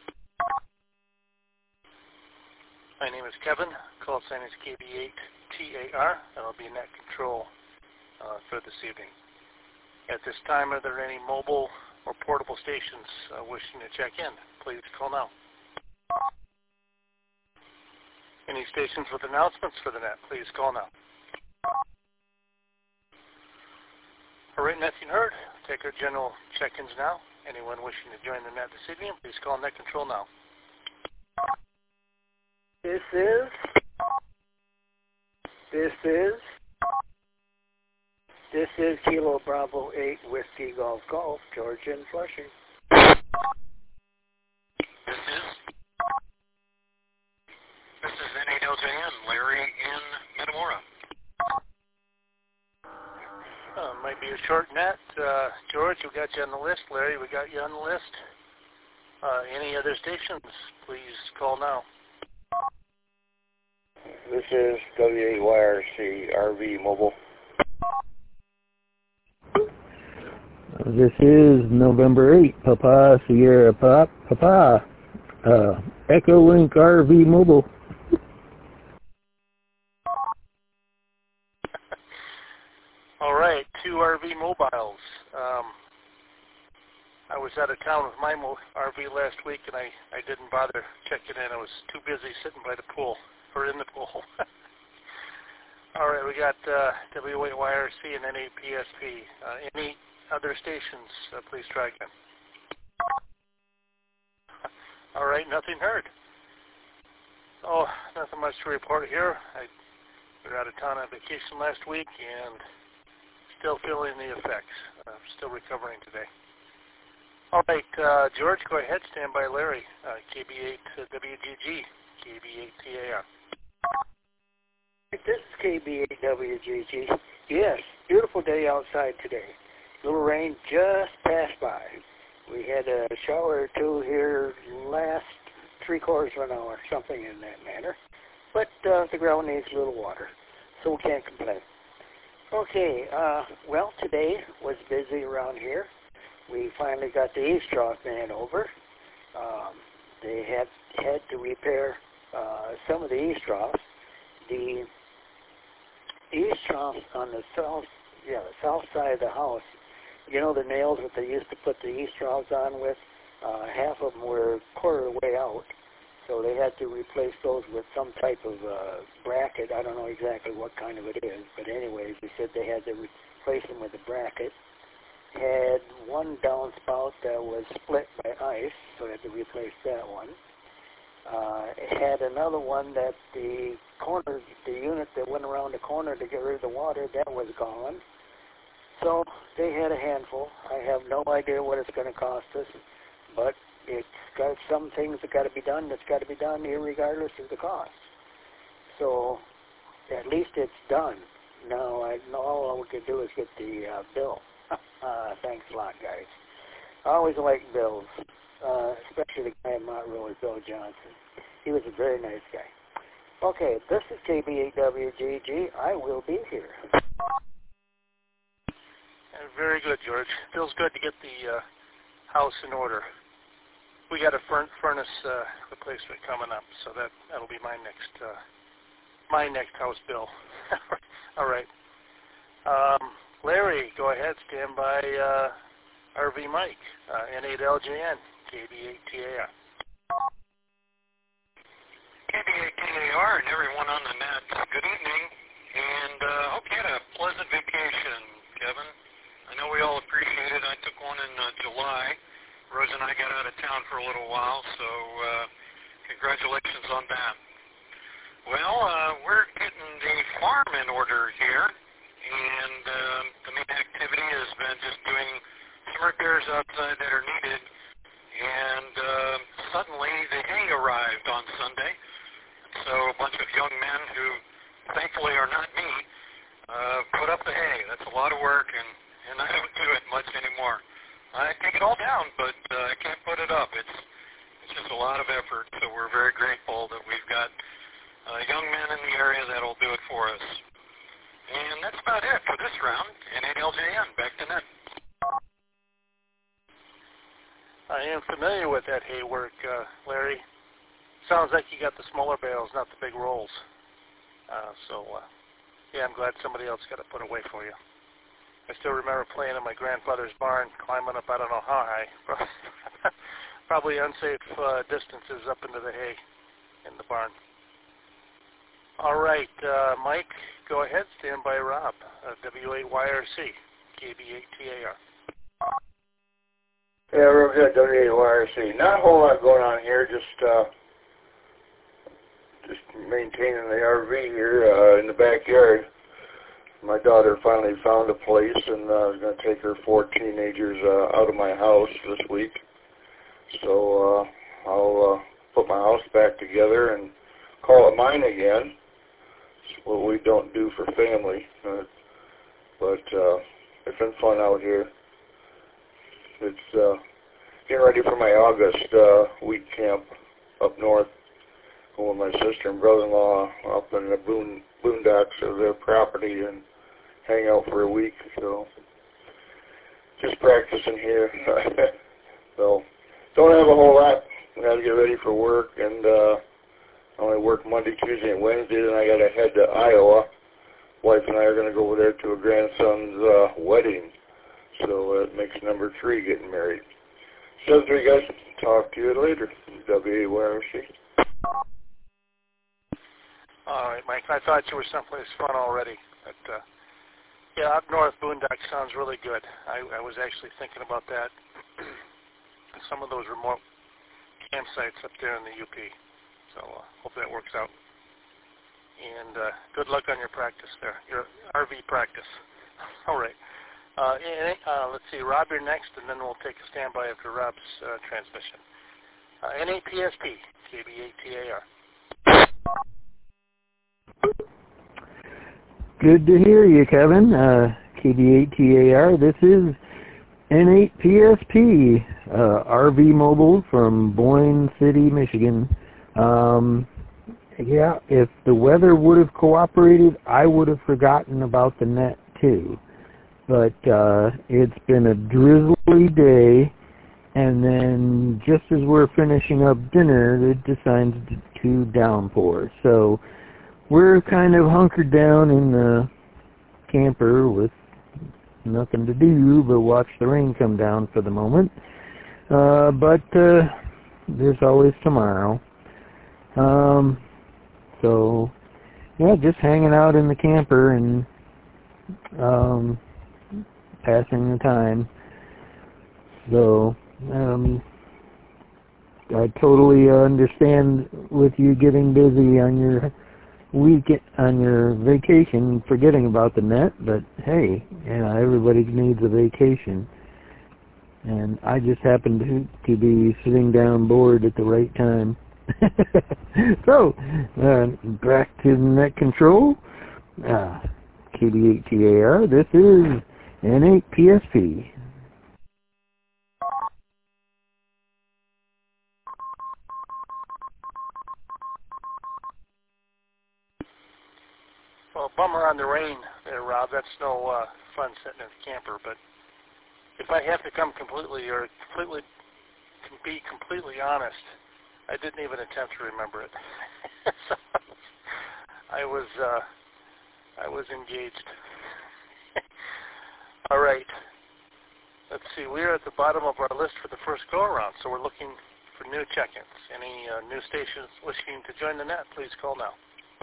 My name is Kevin, call sign is KB8TAR, and I'll be net control for this evening. At this time, are there any mobile or portable stations wishing to check in? Please call now. Any stations with announcements for the net, please call now. All right, nothing heard. Take our general check-ins now. Anyone wishing to join the net this evening, please call net control now. This is Kilo Bravo 8 Whiskey Golf Golf, George in Flushing. This is N8LJN, Larry in Metamora. Might be a short net. George, we got you on the list. Larry, we got you on the list. Any other stations, please call now. This is W8YRC RV Mobile. This is November 8, Papa Sierra Papa, Echo Link RV Mobile. All right, 2 RV mobiles. I was out of town with my RV last week, and I didn't bother checking in. I was too busy sitting by the pool, or in the pool. All right, we got W8YRC and N8PSP. Any other stations, please try again. All right, nothing heard. Oh, nothing much to report here. We were out of town on vacation last week and still feeling the effects. Still recovering today. All right, George, go ahead. Stand by Larry. KB8WGG, KB8TAR. This is KB8WGG. Yes, beautiful day outside today. Little rain just passed by. We had a shower or two here last 3/4 of an hour, something in that manner. But the ground needs a little water. so we can't complain. Okay, well, today was busy around here. We finally got the eaves trough man over. They had to repair some of the eaves troughs. The eaves troughs on the south side of the house, you know the nails that they used to put the eaves troughs on with? Half of them were quarter of the way out. So they had to replace those with some type of bracket. I don't know exactly what kind of it is, but anyways, they said they had to replace them with a bracket. Had one downspout that was split by ice, so they had to replace that one. It had another one that the unit that went around the corner to get rid of the water, that was gone. So they had a handful. I have no idea what it's going to cost us, but it's got some things that got to be done that's got to be done regardless of the cost. So at least it's done. Now all we can do is get the bill. Thanks a lot, guys. I always like bills, especially the guy in Montrose, Bill Johnson. He was a very nice guy. Okay, this is KB8WGG. I will be here. Very good, George. Feels good to get the house in order. We got a furnace replacement coming up, so that'll be my next house bill. All right. Larry, go ahead. Stand by RV Mike, N8LJN, KB8TAR. KB8TAR and everyone on the net, good evening, and hope you had a pleasant vacation, Kevin. I know we all appreciate it. I took one in July. Rose and I got out of town for a little while, so congratulations on that. Well, we're getting the farm in order here, and the main activity has been just doing some repairs outside that are needed, and suddenly the hay arrived on Sunday, so a bunch of young men who thankfully are not me put up the hay. That's a lot of work, and I don't do it much anymore. I take it all down, but I can't put it up. It's just a lot of effort, so we're very grateful that we've got young men in the area that'll do it for us. And that's about it for this round. N8LJN, back to net. I am familiar with that hay work, Larry. Sounds like you got the smaller bales, not the big rolls. Yeah, I'm glad somebody else got it put away for you. I still remember playing in my grandfather's barn, climbing up I don't know how high, probably unsafe distances up into the hay in the barn. All right, Mike, go ahead. Stand by Rob, W8YRC, KB8TAR. Yeah, real good, W8YRC. Not a whole lot going on here, just maintaining the RV here in the backyard. My daughter finally found a place, and I was going to take her 4 teenagers out of my house this week. So I'll put my house back together and call it mine again. It's what we don't do for family. But it's been fun out here. It's getting ready for my August week camp up north. Going with my sister and brother-in-law up in the boondocks of their property and hang out for a week, so just practicing here. So don't have a whole lot. I got to get ready for work, and I only work Monday, Tuesday, and Wednesday. Then I got to head to Iowa. Wife and I are going to go over there to a grandson's wedding, so it makes number 3 getting married. So, guys, talk to you later. WAYRC. All right, Mike. I thought you were someplace fun already, but yeah, up north boondock sounds really good. I was actually thinking about that. Some of those remote campsites up there in the UP. So hope that works out. And good luck on your practice there, your RV practice. All right. Let's see, Rob, you're next, and then we'll take a standby after Rob's transmission. N8PSP, KB8TAR. Good to hear you, Kevin. KB8TAR. This is N8PSP, RV Mobile from Boyne City, Michigan. yeah, if the weather would have cooperated, I would have forgotten about the net too. But it's been a drizzly day, and then just as we're finishing up dinner, it decides to downpour. So we're kind of hunkered down in the camper with nothing to do but watch the rain come down for the moment. But there's always tomorrow. So, yeah, just hanging out in the camper and passing the time. So, I totally understand with you getting busy on your on your vacation, forgetting about the net, but hey, everybody needs a vacation. And I just happened to be sitting down bored at the right time. So, back to the net control. KD8TAR, this is N8PSP. Well, bummer on the rain there, Rob. That's no fun sitting in the camper. But if I have to be completely honest, I didn't even attempt to remember it. So I was engaged. All right. Let's see. We're at the bottom of our list for the first go-around, so we're looking for new check-ins. Any new stations wishing to join the net, please call now.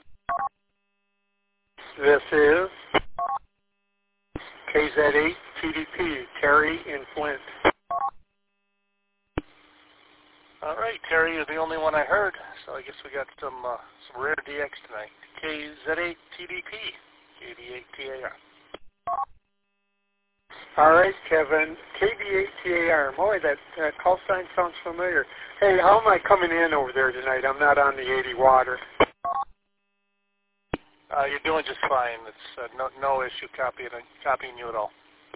This is KZ8TDP, Terry in Flint. All right, Terry, you're the only one I heard, so I guess we got some rare DX tonight. KZ8TDP, KD8TAR. All right, Kevin, KD8TAR. Boy, that call sign sounds familiar. Hey, how am I coming in over there tonight? I'm not on the 80 water. You're doing just fine. It's no issue copying you at all.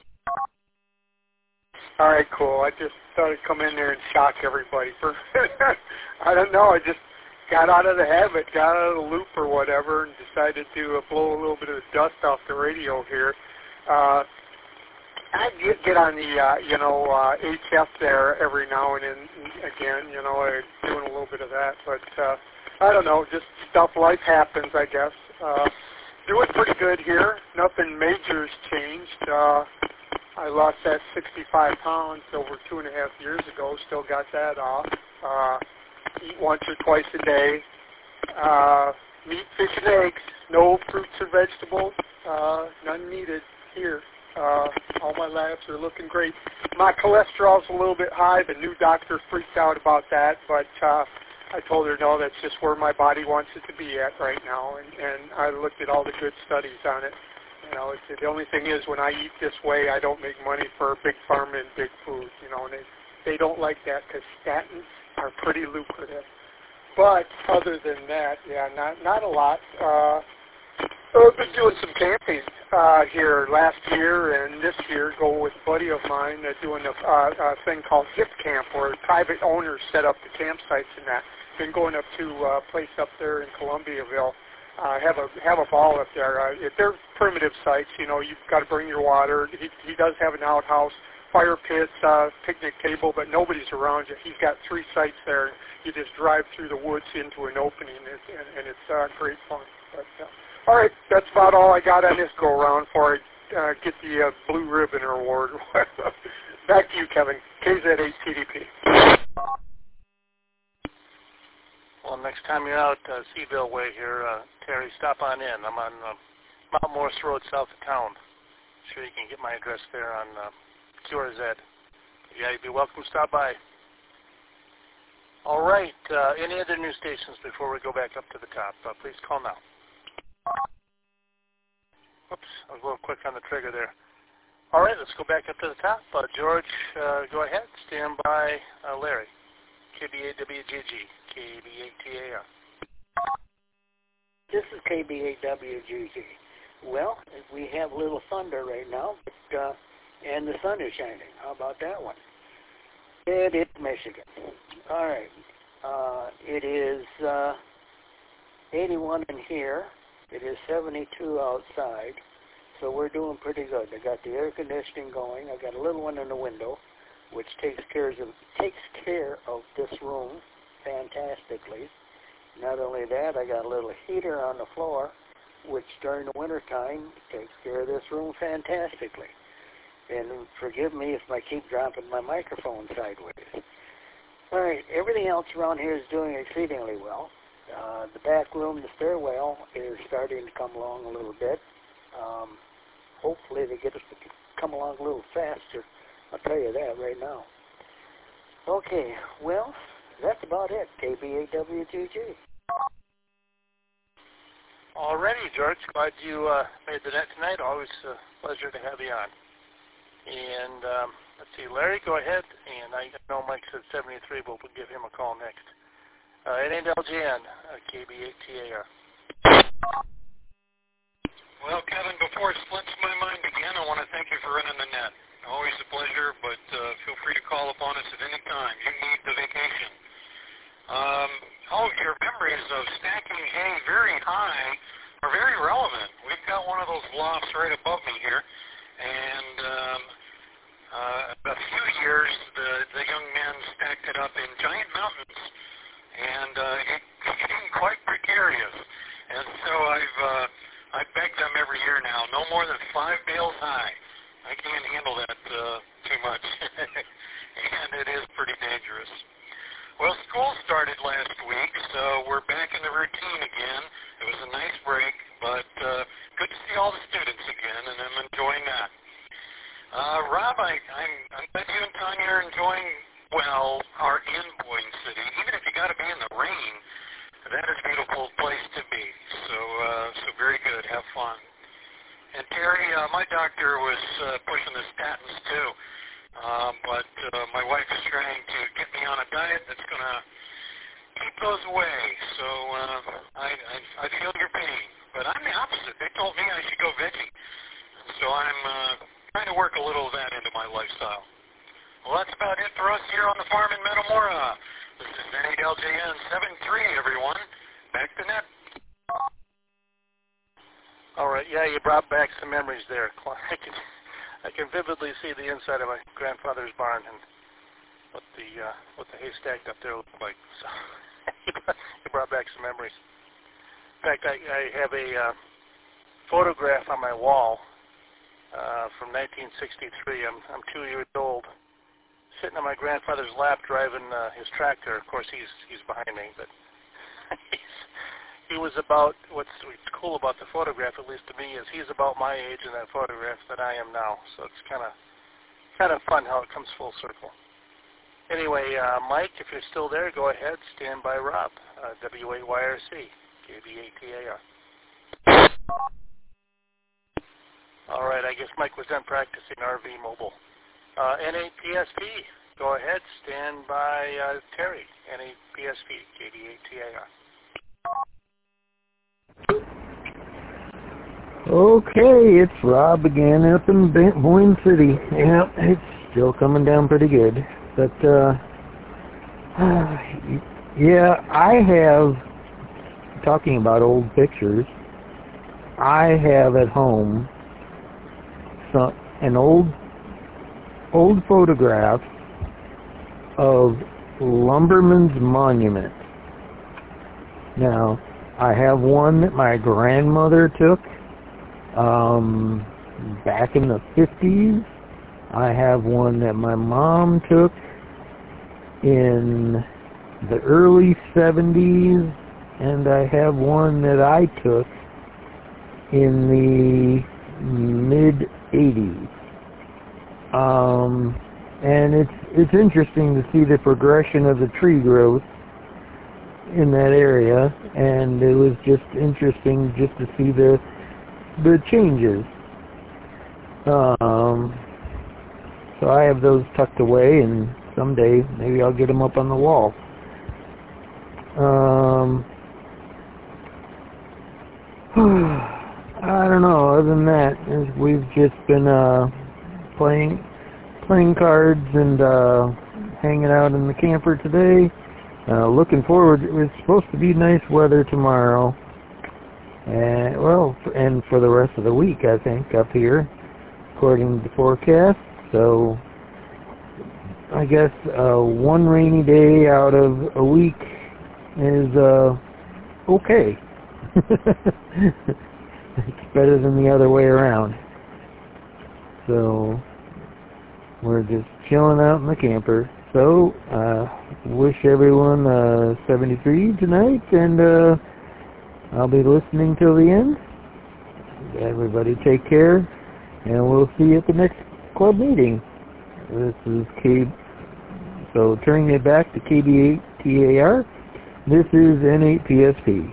All right, cool. I just thought I'd come in there and shock everybody. I don't know. I just got out of the habit, got out of the loop or whatever, and decided to blow a little bit of dust off the radio here. I get on the, HF there every now and then again. I'm doing a little bit of that. But I don't know, just stuff, life happens, I guess. Doing pretty good here. Nothing major's changed. I lost that 65 pounds over 2.5 years ago. Still got that off. Eat once or twice a day. Meat, fish, and eggs. No fruits or vegetables. None needed here. All my labs are looking great. My cholesterol's a little bit high. The new doctor freaked out about that, but I told her, no, that's just where my body wants it to be at right now. And I looked at all the good studies on it. The only thing is when I eat this way, I don't make money for Big Pharma and Big Food. And they don't like that because statins are pretty lucrative. But other than that, yeah, not a lot. I've been doing some camping here last year and this year. Go with a buddy of mine doing a thing called Zip Camp, where private owners set up the campsites and that. Been going up to a place up there in Columbiaville. Have a ball up there. If they're primitive sites, you've got to bring your water. He does have an outhouse, fire pits, picnic table, but nobody's around you. He's got 3 sites there. You just drive through the woods into an opening, and it's great fun. But, all right, that's about all I got on this go-around before I get the Blue Ribbon Award. Back to you, Kevin. KZ8TDP. Well, next time you're out Seaville Way here, Terry, stop on in. I'm on Mount Morris Road south of town. Sure you can get my address there on QRZ. Yeah, you'd be welcome to stop by. All right, any other new stations before we go back up to the top? Please call now. Oops, I was a little quick on the trigger there. All right, let's go back up to the top. George, go ahead. Stand by Larry. KB8WGG, KB8TAR. This is KB8WGG. Well, we have a little thunder right now, but, and the sun is shining. How about that one? It is Michigan. All right. It is 81 in here. It is 72 outside, so we're doing pretty good. I got the air conditioning going. I got a little one in the window, which takes care of this room fantastically. Not only that, I got a little heater on the floor, which during the wintertime takes care of this room fantastically. And forgive me if I keep dropping my microphone sideways. All right, everything else around here is doing exceedingly well. The back room, the stairwell, is starting to come along a little bit. Hopefully they get us to come along a little faster. I'll tell you that right now. Okay, well, that's about it. KBAWGG. Alrighty, George. Glad you made the net tonight. Always a pleasure to have you on. And let's see, Larry, go ahead. And I know Mike said 73, but we'll give him a call next. NALJN, KB8TAR. Well, Kevin, before it slips my mind again, I want to thank you for running the net. Always a pleasure, but feel free to call upon us at any time. You need the vacation. Your memories of stacking hay very high are very relevant. We've got one of those lofts right above me here, and a few years the young men stacked it up in giant mountains, and it became quite precarious. And so I beg them every year now, no more than 5 bales high. I can't handle that too much, and it is pretty dangerous. Well, school started last week, so we're back in the routine again. It was a nice break, but good to see all the students again, and I'm enjoying that. Rob, I'm glad you and Tanya are enjoying, are in Boyne City. Even if you got to be in the rain, that is a beautiful place to be. So very good. Have fun. And Terry, my doctor was pushing the statins too. But my wife is trying to get me on a diet that's going to keep those away. So I feel your pain. But I'm the opposite. They told me I should go veggie. So I'm trying to work a little of that into my lifestyle. Well, that's about it for us here on the farm in Metamora. This is NALJN 73, everyone. Back to net. All right. Yeah, you brought back some memories there. I can vividly see the inside of my grandfather's barn and what the hay stacked up there looked like. So it brought back some memories. In fact, I have a photograph on my wall from 1963. I'm 2 years old, sitting on my grandfather's lap driving his tractor. Of course, he's behind me, but he was about, what's cool about the photograph, at least to me, is he's about my age in that photograph that I am now. So it's kind of fun how it comes full circle. Anyway, Mike, if you're still there, go ahead. Stand by Rob, W8YRC, KB8TAR. All right, I guess Mike was done practicing RV mobile. NAPSP, go ahead. Stand by Terry, NAPSP, KB8TAR. Okay, it's Rob again up in Boyne City. Yeah, it's still coming down pretty good. But, yeah, I have, talking about old pictures, I have at home an old photograph of Lumberman's Monument. Now, I have one that my grandmother took back in the 50s. I have one that my mom took in the early 70s, and I have one that I took in the mid 80s. And it's interesting to see the progression of the tree growth in that area, and it was just interesting just to see the changes. So I have those tucked away, and someday maybe I'll get them up on the wall. I don't know. Other than that, we've just been playing cards and hanging out in the camper today. Looking forward. It's supposed to be nice weather tomorrow, And for the rest of the week, I think, up here, according to the forecast. So I guess one rainy day out of a week is okay. It's better than the other way around. So we're just chilling out in the camper. So wish everyone 73 tonight, and I'll be listening till the end. Everybody take care, and we'll see you at the next club meeting. This is so turning it back to KB8TAR. This is N8PSP.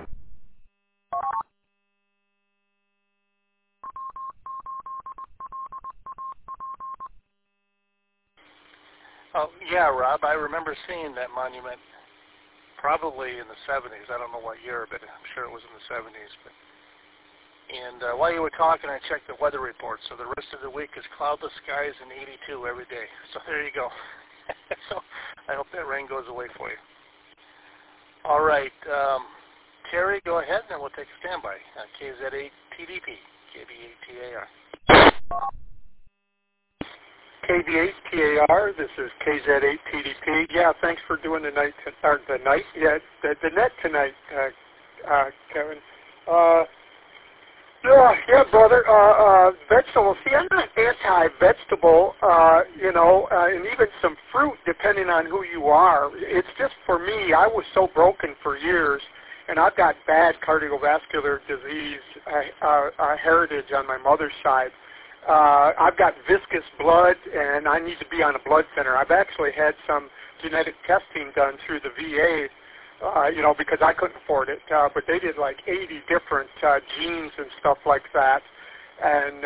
Oh, yeah, Rob, I remember seeing that monument probably in the 70s. I don't know what year, but I'm sure it was in the 70s. And while you were talking, I checked the weather report. So the rest of the week is cloudless skies and 82 every day. So there you go. So I hope that rain goes away for you. All right. Terry, go ahead, and then we'll take a standby. KZ8TDP, KB8TAR. KB8TAR, this is KZ8TDP. Yeah, thanks for doing the net tonight, Kevin. Yeah, brother. Vegetables. See, I'm not anti-vegetable, and even some fruit, depending on who you are. It's just for me, I was so broken for years, and I've got bad cardiovascular disease heritage on my mother's side. I've got viscous blood, and I need to be on a blood thinner. I've actually had some genetic testing done through the VA, because I couldn't afford it. But they did like 80 different genes and stuff like that. And,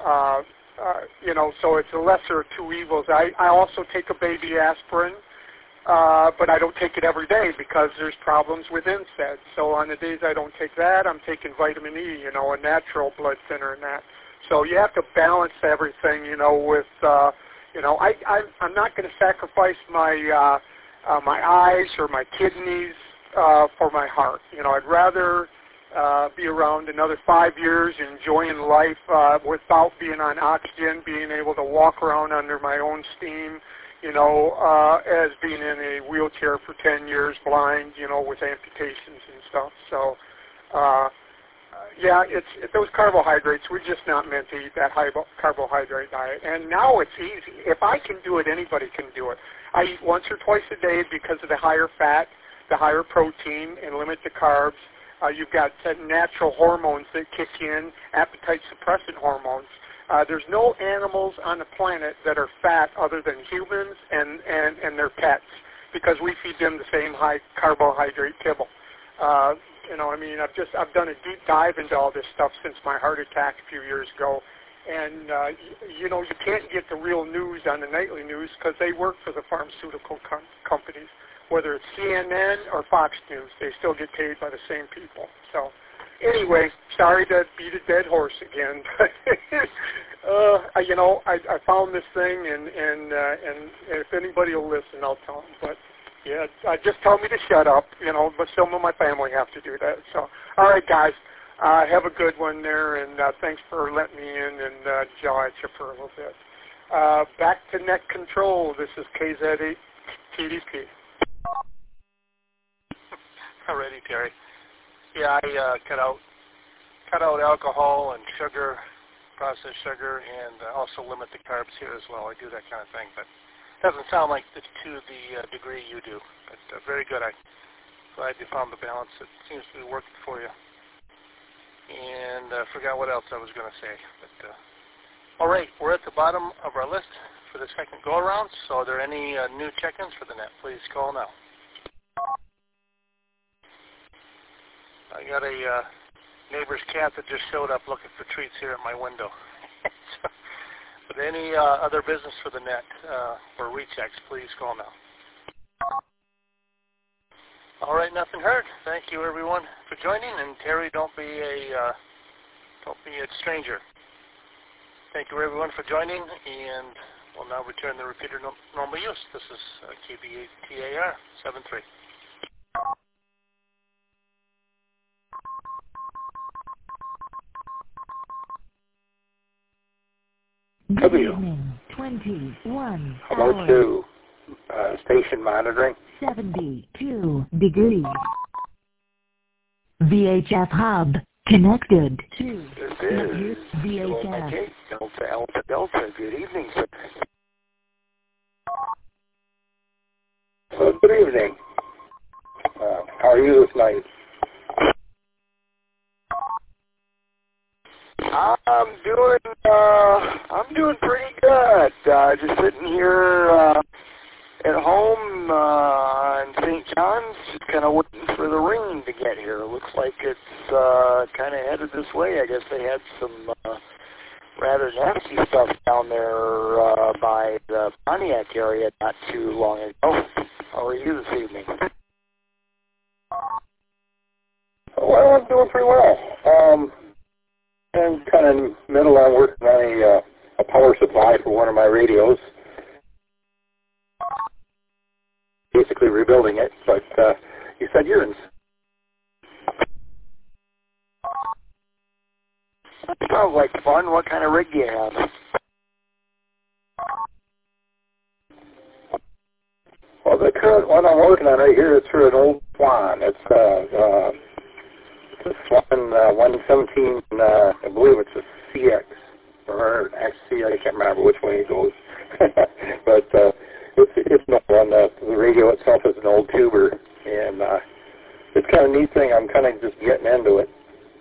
so it's a lesser of two evils. I also take a baby aspirin, but I don't take it every day because there's problems with NSAIDs. So on the days I don't take that, I'm taking vitamin E, a natural blood thinner and that. So you have to balance everything, with, I'm not going to sacrifice my my eyes or my kidneys for my heart. I'd rather be around another 5 years enjoying life without being on oxygen, being able to walk around under my own steam, as being in a wheelchair for 10 years, blind, with amputations and stuff. So, yeah, it's those carbohydrates. We're just not meant to eat that high carbohydrate diet. And now it's easy. If I can do it, anybody can do it. I eat once or twice a day because of the higher fat, the higher protein, and limit the carbs. You've got natural hormones that kick in, appetite suppressant hormones. There's no animals on the planet that are fat other than humans and their pets, because we feed them the same high carbohydrate kibble. I've done a deep dive into all this stuff since my heart attack a few years ago. And, you can't get the real news on the nightly news because they work for the pharmaceutical companies. Whether it's CNN or Fox News, they still get paid by the same people. So, anyway, sorry to beat a dead horse again. I found this thing, and if anybody will listen, I'll tell them. But, yeah, just tell me to shut up, but some of my family have to do that. So, all right, guys. Have a good one there, and thanks for letting me in and jaw at you for a little bit. Back to net control. This is KZ8TDP. Alrighty, Terry. Yeah, I cut out alcohol and sugar, processed sugar, and also limit the carbs here as well. I do that kind of thing, but it doesn't sound like to the degree you do. But very good. I'm glad you found the balance. It seems to be working for you. And I forgot what else I was going to say. But all right, we're at the bottom of our list for the second go-around. So are there any new check-ins for the net? Please call now. I got a neighbor's cat that just showed up looking for treats here at my window. But any other business for the net or rechecks, please call now. All right, nothing heard. Thank you, everyone, for joining. And Terry, don't be a stranger. Thank you, everyone, for joining, and we'll now return the repeater normal use. This is KB8TAR 73. Good evening. 21 How about hours. you? Station monitoring. 72 degrees. VHF hub connected to This is VHF. Delta Alpha Delta. Good evening, sir. Good evening. How are you this night? I'm doing pretty good. Just sitting here at home in St. John's, just kind of waiting for the rain to get here. Looks like it's kind of headed this way. I guess they had some rather nasty stuff down there by the Pontiac area not too long ago. How are you this evening? Well, I'm doing pretty well. I'm kind of in the middle of working on a power supply for one of my radios. Basically rebuilding it, but you said you're in. Sounds like fun. What kind of rig do you have? Well, the current one I'm working on right here is for an old Swan. It's a Swan 117, I believe it's a CX, or XC, I can't remember which way it goes. But it's no one. The radio itself is an old tuber, and it's kind of a neat thing. I'm kind of just getting into it.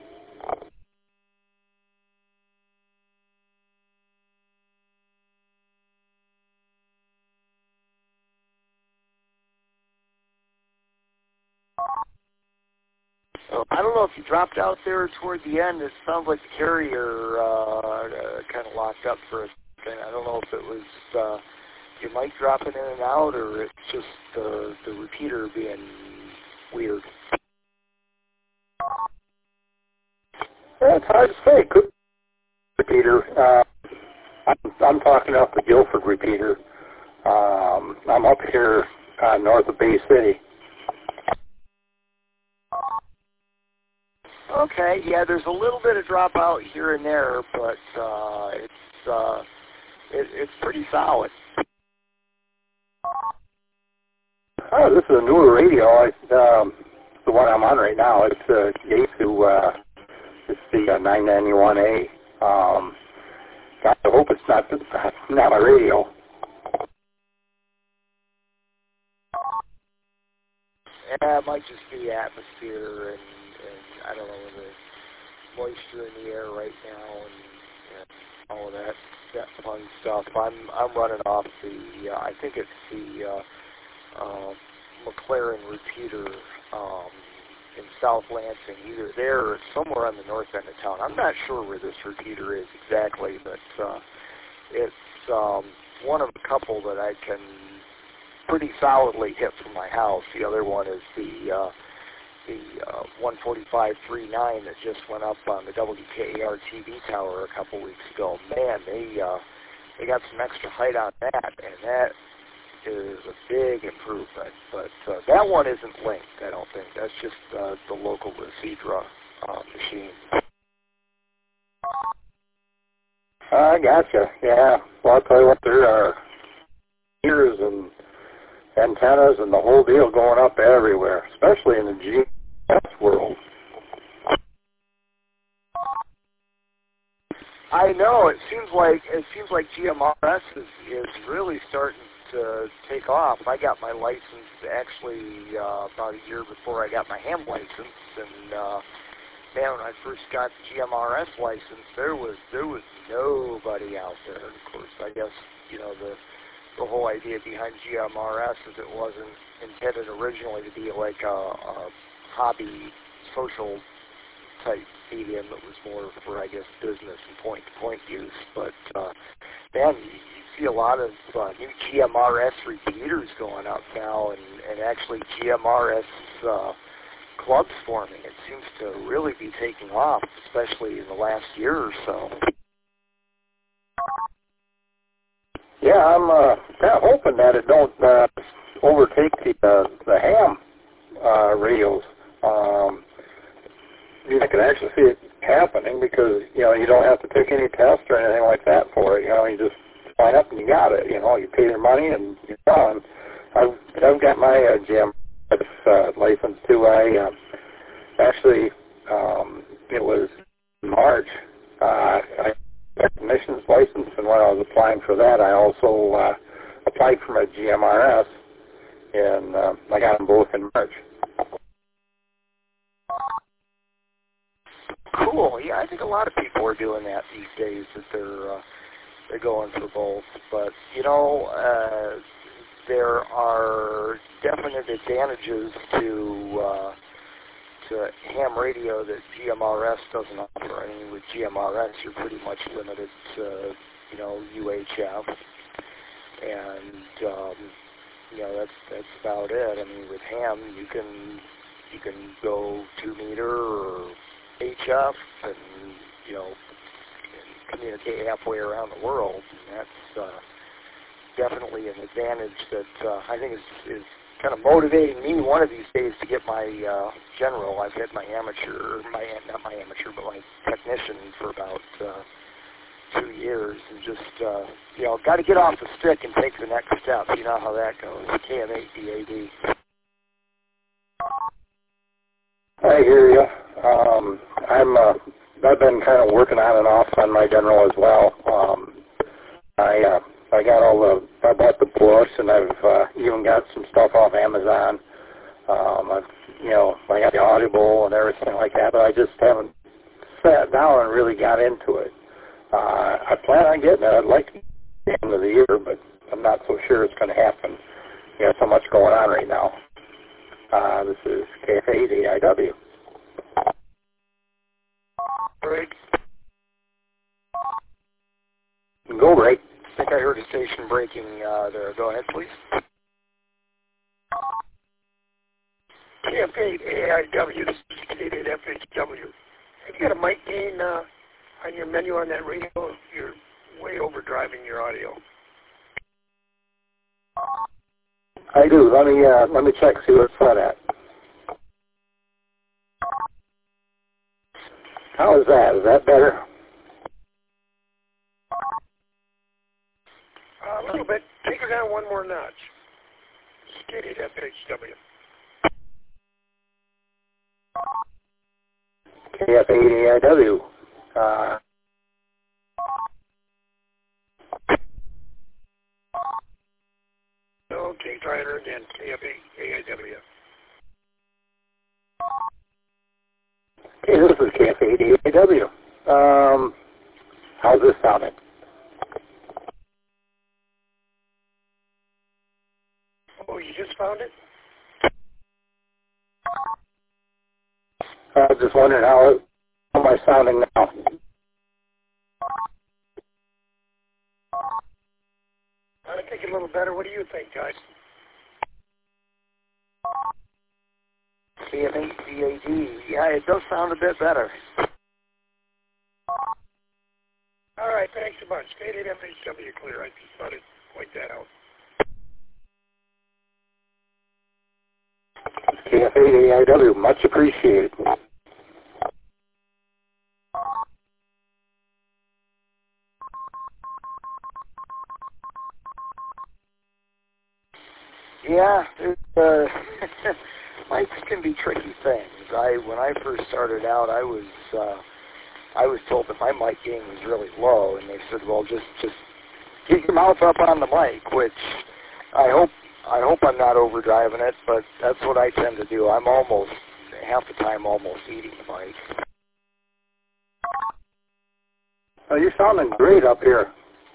I don't know if you dropped out there toward the end. It sounds like the carrier kind of locked up for a second. I don't know if it was your mic dropping in and out, or it's just the repeater being weird. Well, it's hard to say. Good repeater. I'm talking off the Guilford repeater. I'm up here north of Bay City. Okay, yeah, there's a little bit of dropout here and there, but it's pretty solid. Oh, this is a newer radio. The one I'm on right now. It's Yaesu. It's the 991A. I hope it's not my radio. Yeah, it might just be atmosphere and I don't know, the moisture in the air right now and all of that fun stuff. I'm running off the I think it's the McLaren repeater in South Lansing, either there or somewhere on the north end of town. I'm not sure where this repeater is exactly, but it's one of a couple that I can pretty solidly hit from my house. The other one is the 145.39 that just went up on the WKAR TV tower a couple weeks ago. Man, they got some extra height on that, and that is a big improvement. But that one isn't linked, I don't think. That's just the local Lucidra machine. I gotcha. Yeah. Well, I'll tell you what, there are ears and antennas and the whole deal going up everywhere, especially in the GMRS world. I know. It seems like GMRS is really starting to take off. I got my license actually about a year before I got my ham license, and man, when I first got the GMRS license, there was nobody out there. And of course, I guess the whole idea behind GMRS is it wasn't intended originally to be like a hobby social type medium. It was more for, I guess, business and point-to-point use. But man, you see a lot of new GMRS repeaters going up now, and actually GMRS clubs forming. It seems to really be taking off, especially in the last year or so. Yeah, I'm kind of hoping that it don't overtake the ham radios. I can actually see it happening because, you know, you don't have to take any tests or anything like that for it. You know, you just sign up and you got it. You know, you pay your money and you're done. I've got my GMRS license too. I actually, it was March. I got a technician's license, and when I was applying for that, I also applied for my GMRS, and I got them both in March. Cool. Yeah, I think a lot of people are doing that these days. That they're going for both. But you know, there are definite advantages to ham radio that GMRS doesn't offer. I mean, with GMRS, you're pretty much limited to, you know, UHF, and you know, that's about it. I mean, with ham, you can go 2 meter or HF, and you know, communicate halfway around the world. And that's definitely an advantage that I think is kind of motivating me one of these days to get my general. I've had my not my amateur, but my technician for about 2 years, and just you know, got to get off the stick and take the next step. You know how that goes. KM8DAD. I hear you. I've been kind of working on and off on my general as well. I got I bought the Plus, and I've even got some stuff off Amazon. I got the Audible and everything like that, but I just haven't sat down and really got into it. I plan on getting it. I'd like to get it at the end of the year, but I'm not so sure it's going to happen. You know, so much going on right now. This is KF8AIW. Break. Go break. I think I heard a station breaking there. Go ahead, please. KF8AIW, this is Canadian FHW. Have you got a mic gain on your menu on that radio? You're way overdriving your audio. I do. Let me check, see what's set at. How is that? Is that better? A little bit. Take her down one more notch. Steady FHW. KF8AIW. Okay, try her again. KF8AIW. Hey, this is KF8AIW. How's this sounding? Oh, you just found it? I was just wondering how am I sounding now? I think a little better. What do you think, guys? KM8DAD. Yeah, it does sound a bit better. All right, thanks a bunch. Stated FHW clear. I just thought I'd point that out. KF8AIW, much appreciated. Yeah, mics can be tricky things. When I first started out, I was told that my mic gain was really low, and they said, well, just get your mouth up on the mic, which I hope I'm not overdriving it, but that's what I tend to do. I'm almost, half the time, almost eating the mic. Oh, you're sounding great up here.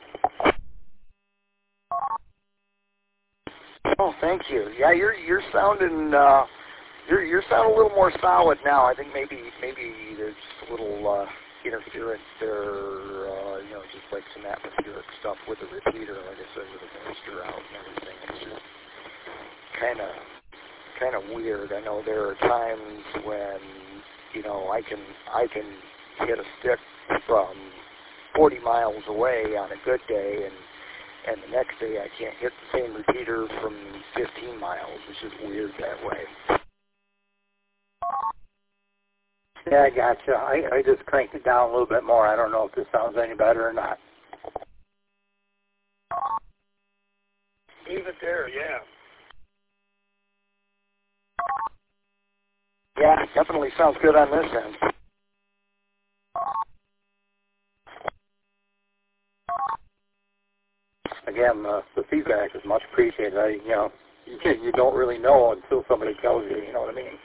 Oh, thank you. Yeah, you're sounding you're sounding a little more solid now. I think maybe there's a little interference there, just like some atmospheric stuff with the repeater, like I said, with the moisture out and everything. It's just kind of weird. I know there are times when I can hit a stick from 40 miles away on a good day, and the next day I can't hit the same repeater from 15 miles. It's just weird that way. Yeah, I gotcha. I just cranked it down a little bit more. I don't know if this sounds any better or not. Leave it there, yeah. Yeah, definitely sounds good on this end. Again, the feedback is much appreciated. You don't really know until somebody tells you. You know what I mean?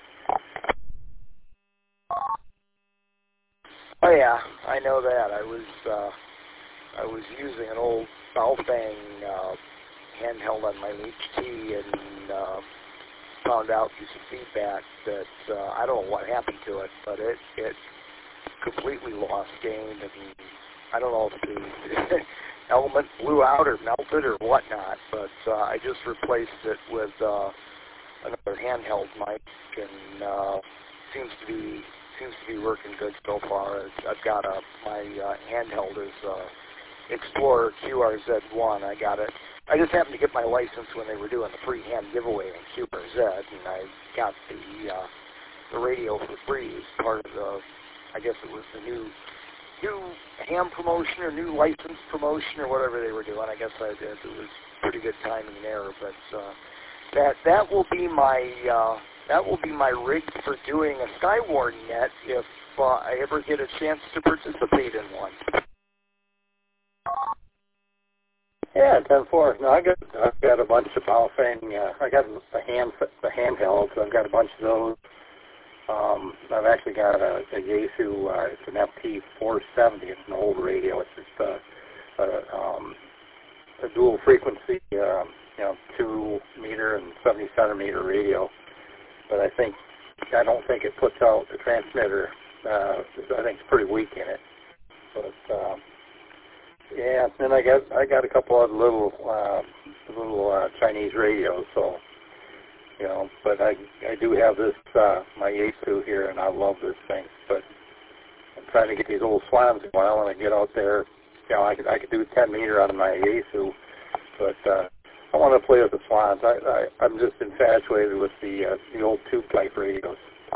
Oh yeah, I know that. I was using an old Baofeng handheld on my HT and found out through some feedback that I don't know what happened to it, but it completely lost gain, and I don't know if the element blew out or melted or whatnot, but I just replaced it with another handheld mic, and seems to be working good so far. I've got my handheld is Explorer QRZ1. I got it. I just happened to get my license when they were doing the free hand giveaway on QRZ, and I got the radio for free as part of the, I guess it was the new ham promotion or new license promotion or whatever they were doing. I guess I did. It was pretty good timing there, but that will be my rig for doing a Skywarn net if I ever get a chance to participate in one. Yeah, 10-4. No, I've got a bunch of Baofeng. I got the handheld, so I've got a bunch of those. I've actually got a Yaesu. It's an FT470. It's an old radio. It's just a dual frequency, 2-meter and 70-centimeter radio. But I don't think it puts out the transmitter. I think it's pretty weak in it. But yeah, then I got a couple of little Chinese radios. So but I do have this my Yaesu here, and I love this thing. But I'm trying to get these old swans going. I want to get out there. I could do 10-meter on my Yaesu, but I want to play with the swans. I'm just infatuated with the old tube-type radios.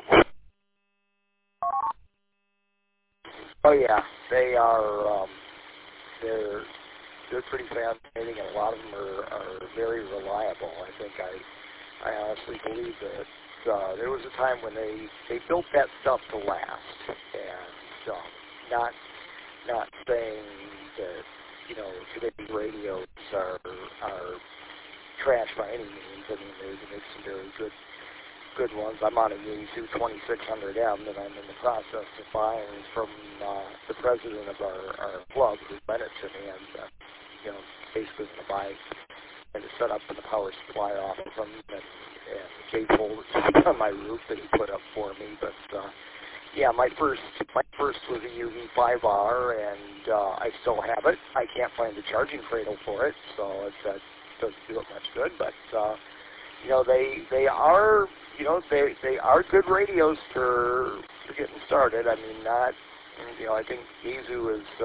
Oh yeah, they are. They're pretty fascinating, and a lot of them are very reliable. I think I honestly believe that there was a time when they built that stuff to last, and not saying that today's radios are trash by any means. I mean, they make some very good ones. I'm on a Yaesu 2600M that I'm in the process of buying from the president of our club who lent it to me, and basically going to buy and to set up the power supply off from him and the cable on my roof that he put up for me. But yeah, my first was a UV5R, and I still have it. I can't find a charging cradle for it, so that doesn't do it much good. But they are they are good radios for getting started. I mean, I think Yaesu is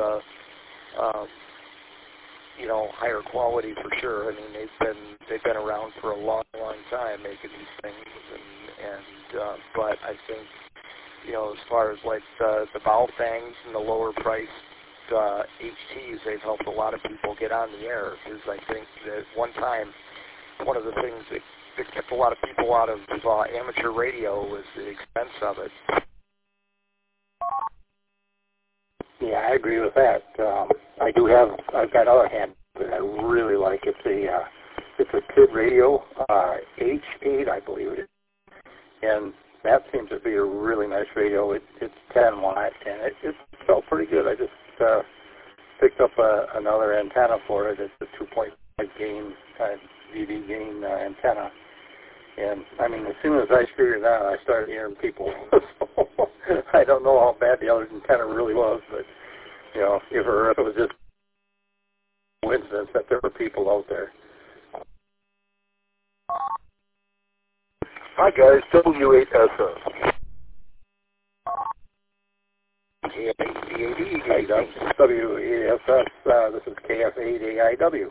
higher quality for sure. I mean, they've been around for a long time making these things, and but I think as far as like the Baofengs and the lower priced HTs, they've helped a lot of people get on the air, because I think that one time one of the things that kept a lot of people out of amateur radio was the expense of it. Yeah, I agree with that. I've got other hand that I really like. It's a kid radio, H8, I believe it is, and that seems to be a really nice radio. It's 10 watt, and it felt pretty good. I just picked up another antenna for it. It's a 2.5 gain dB gain antenna. And, I mean, as soon as I figured it out, I started hearing people. So, I don't know how bad the other antenna really was, but, if it was just a coincidence that there were people out there. Hi, guys. W8SS. W8SS. This is KF8AIW.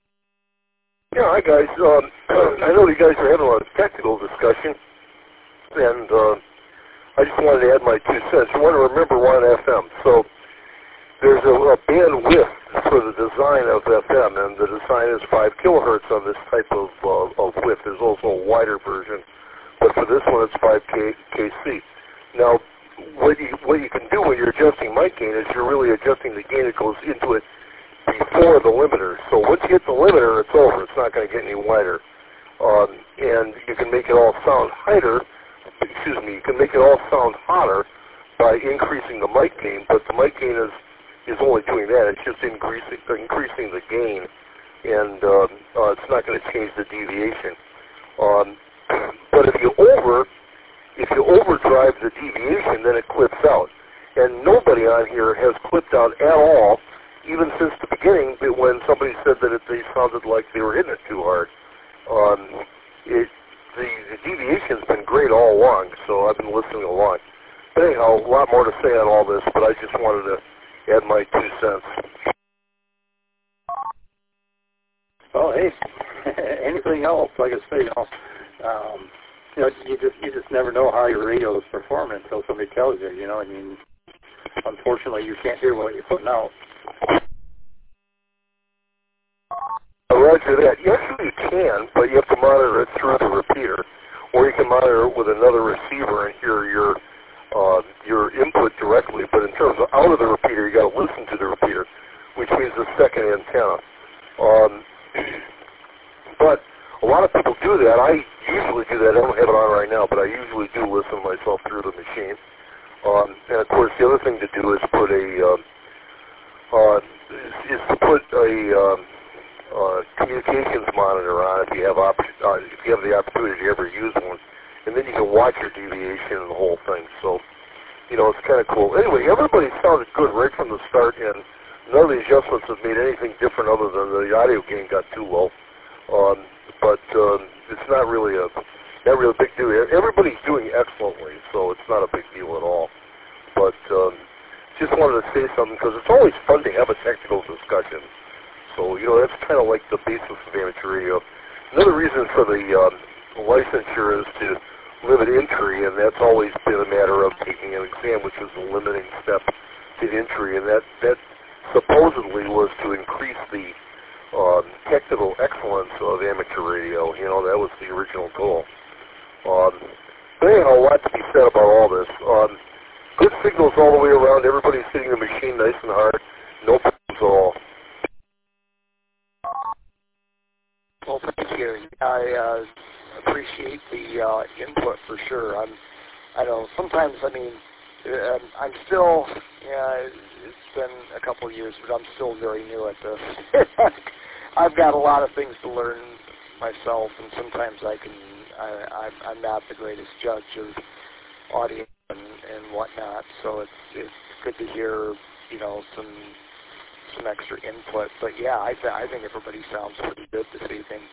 Yeah, hi guys. I know you guys are having a lot of technical discussion. and I just wanted to add my 2 cents. You want to remember we're on FM, so there's a bandwidth for the design of FM, and the design is 5 kilohertz on this type of width. There's also a wider version, but for this one it's 5 kc. Now, what you can do when you're adjusting mic gain is you're really adjusting the gain that goes into it before the limiter. So once you hit the limiter, it's over. It's not going to get any wider. And you can make it all sound hotter. You can make it all sound hotter by increasing the mic gain, but the mic gain is only doing that. It's just increasing the gain, and it's not going to change the deviation. But if you overdrive the deviation, then it clips out. And nobody on here has clipped out at all, even since the beginning when somebody said that they sounded like they were hitting it too hard. The deviation's been great all along, so I've been listening along. But anyhow, a lot more to say on all this, but I just wanted to add my 2 cents. Well, hey, anything else, like I say, you just never know how your radio is performing until somebody tells you. I mean, unfortunately, you can't hear what you're putting out. Roger that. Actually, you can, but you have to monitor it through the repeater, or you can monitor it with another receiver and hear your input directly. But in terms of out of the repeater, you got to listen to the repeater, which means the second antenna. But a lot of people do that. I usually do that. I don't have it on right now, but I usually do listen myself through the machine. And of course, the other thing to do is put a communications monitor on if you have the opportunity to ever use one, and then you can watch your deviation and the whole thing. So, it's kind of cool. Anyway, everybody sounded good right from the start, and none of the adjustments have made anything different other than the audio gain got too low. But it's not really a big deal. Everybody's doing excellently, so it's not a big deal at all. But just wanted to say something because it's always fun to have a technical discussion. So, that's kind of like the basis of amateur radio. Another reason for the licensure is to limit entry, and that's always been a matter of taking an exam, which is the limiting step to entry, and that supposedly was to increase the technical excellence of amateur radio. That was the original goal. But anyhow, a lot to be said about all this. Good signals all the way around. Everybody's hitting the machine nice and hard. No problems at all. Well, thank you. I appreciate the input for sure. I know sometimes, I'm still, it's been a couple of years, but I'm still very new at this. I've got a lot of things to learn myself, and sometimes I'm not the greatest judge of audio and whatnot, so it's good to hear, some extra input. But yeah, I think everybody sounds pretty good this evening.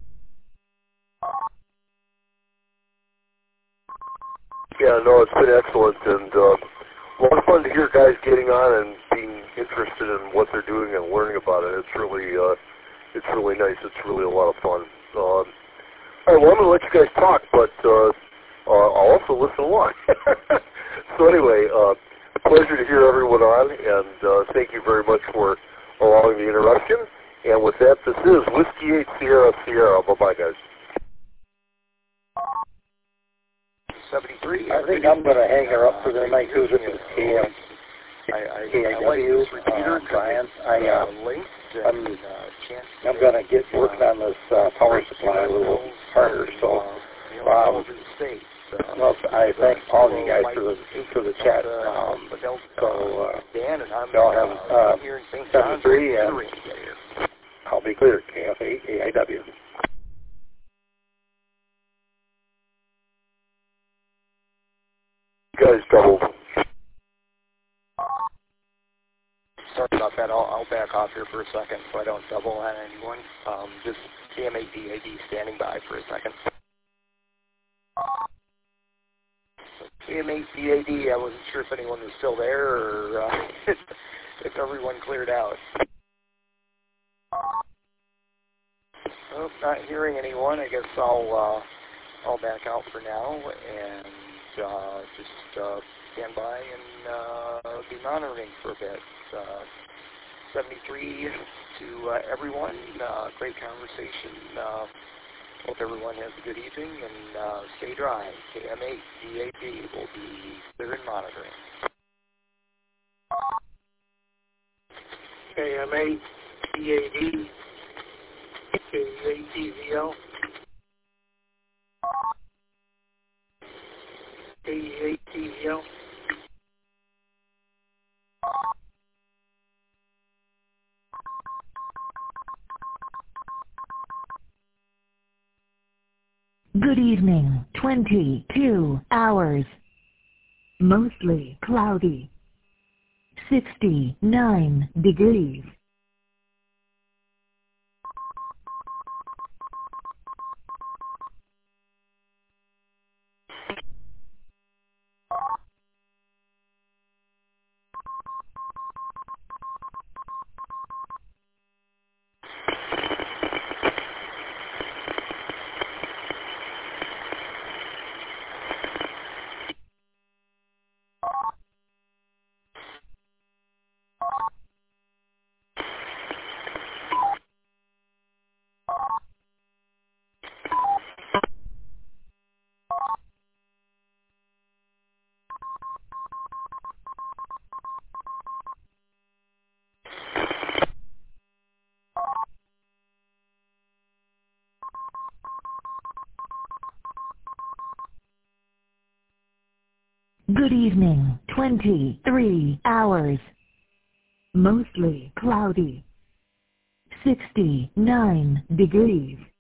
Yeah, no, it's been excellent, and a lot of fun to hear guys getting on and being interested in what they're doing and learning about it. It's really nice. It's really a lot of fun. All right, well, I'm going to let you guys talk, but I'll also listen along. So anyway, a pleasure to hear everyone on, and thank you very much for allowing the interruption. And with that, this is Whiskey 8 Sierra Sierra. Bye-bye, guys. 73. I think I'm going to hang her up for the night. This is KIW, Brian. I'm going to get working on this power supply a little harder. So, well, I thank all of you guys for the chat. Y'all have 73, and I'll be clear. KF8 AIW. You guys doubled. Sorry about that. I'll back off here for a second so I don't double on anyone. Just CM8DAD standing by for a second. CM8DAD, I wasn't sure if anyone was still there or if everyone cleared out. Oh, not hearing anyone. I guess I'll I'll back out for now and just stand by and be monitoring for a bit. 73 to everyone. Great conversation. Hope everyone has a good evening and stay dry. KM8 DAD will be clear and monitoring. KM8 DAD KM8 TVL KM8 TVL. Good evening, 22 hours. Mostly cloudy. 69 degrees. Good evening, 23 hours. Mostly cloudy. 69 degrees.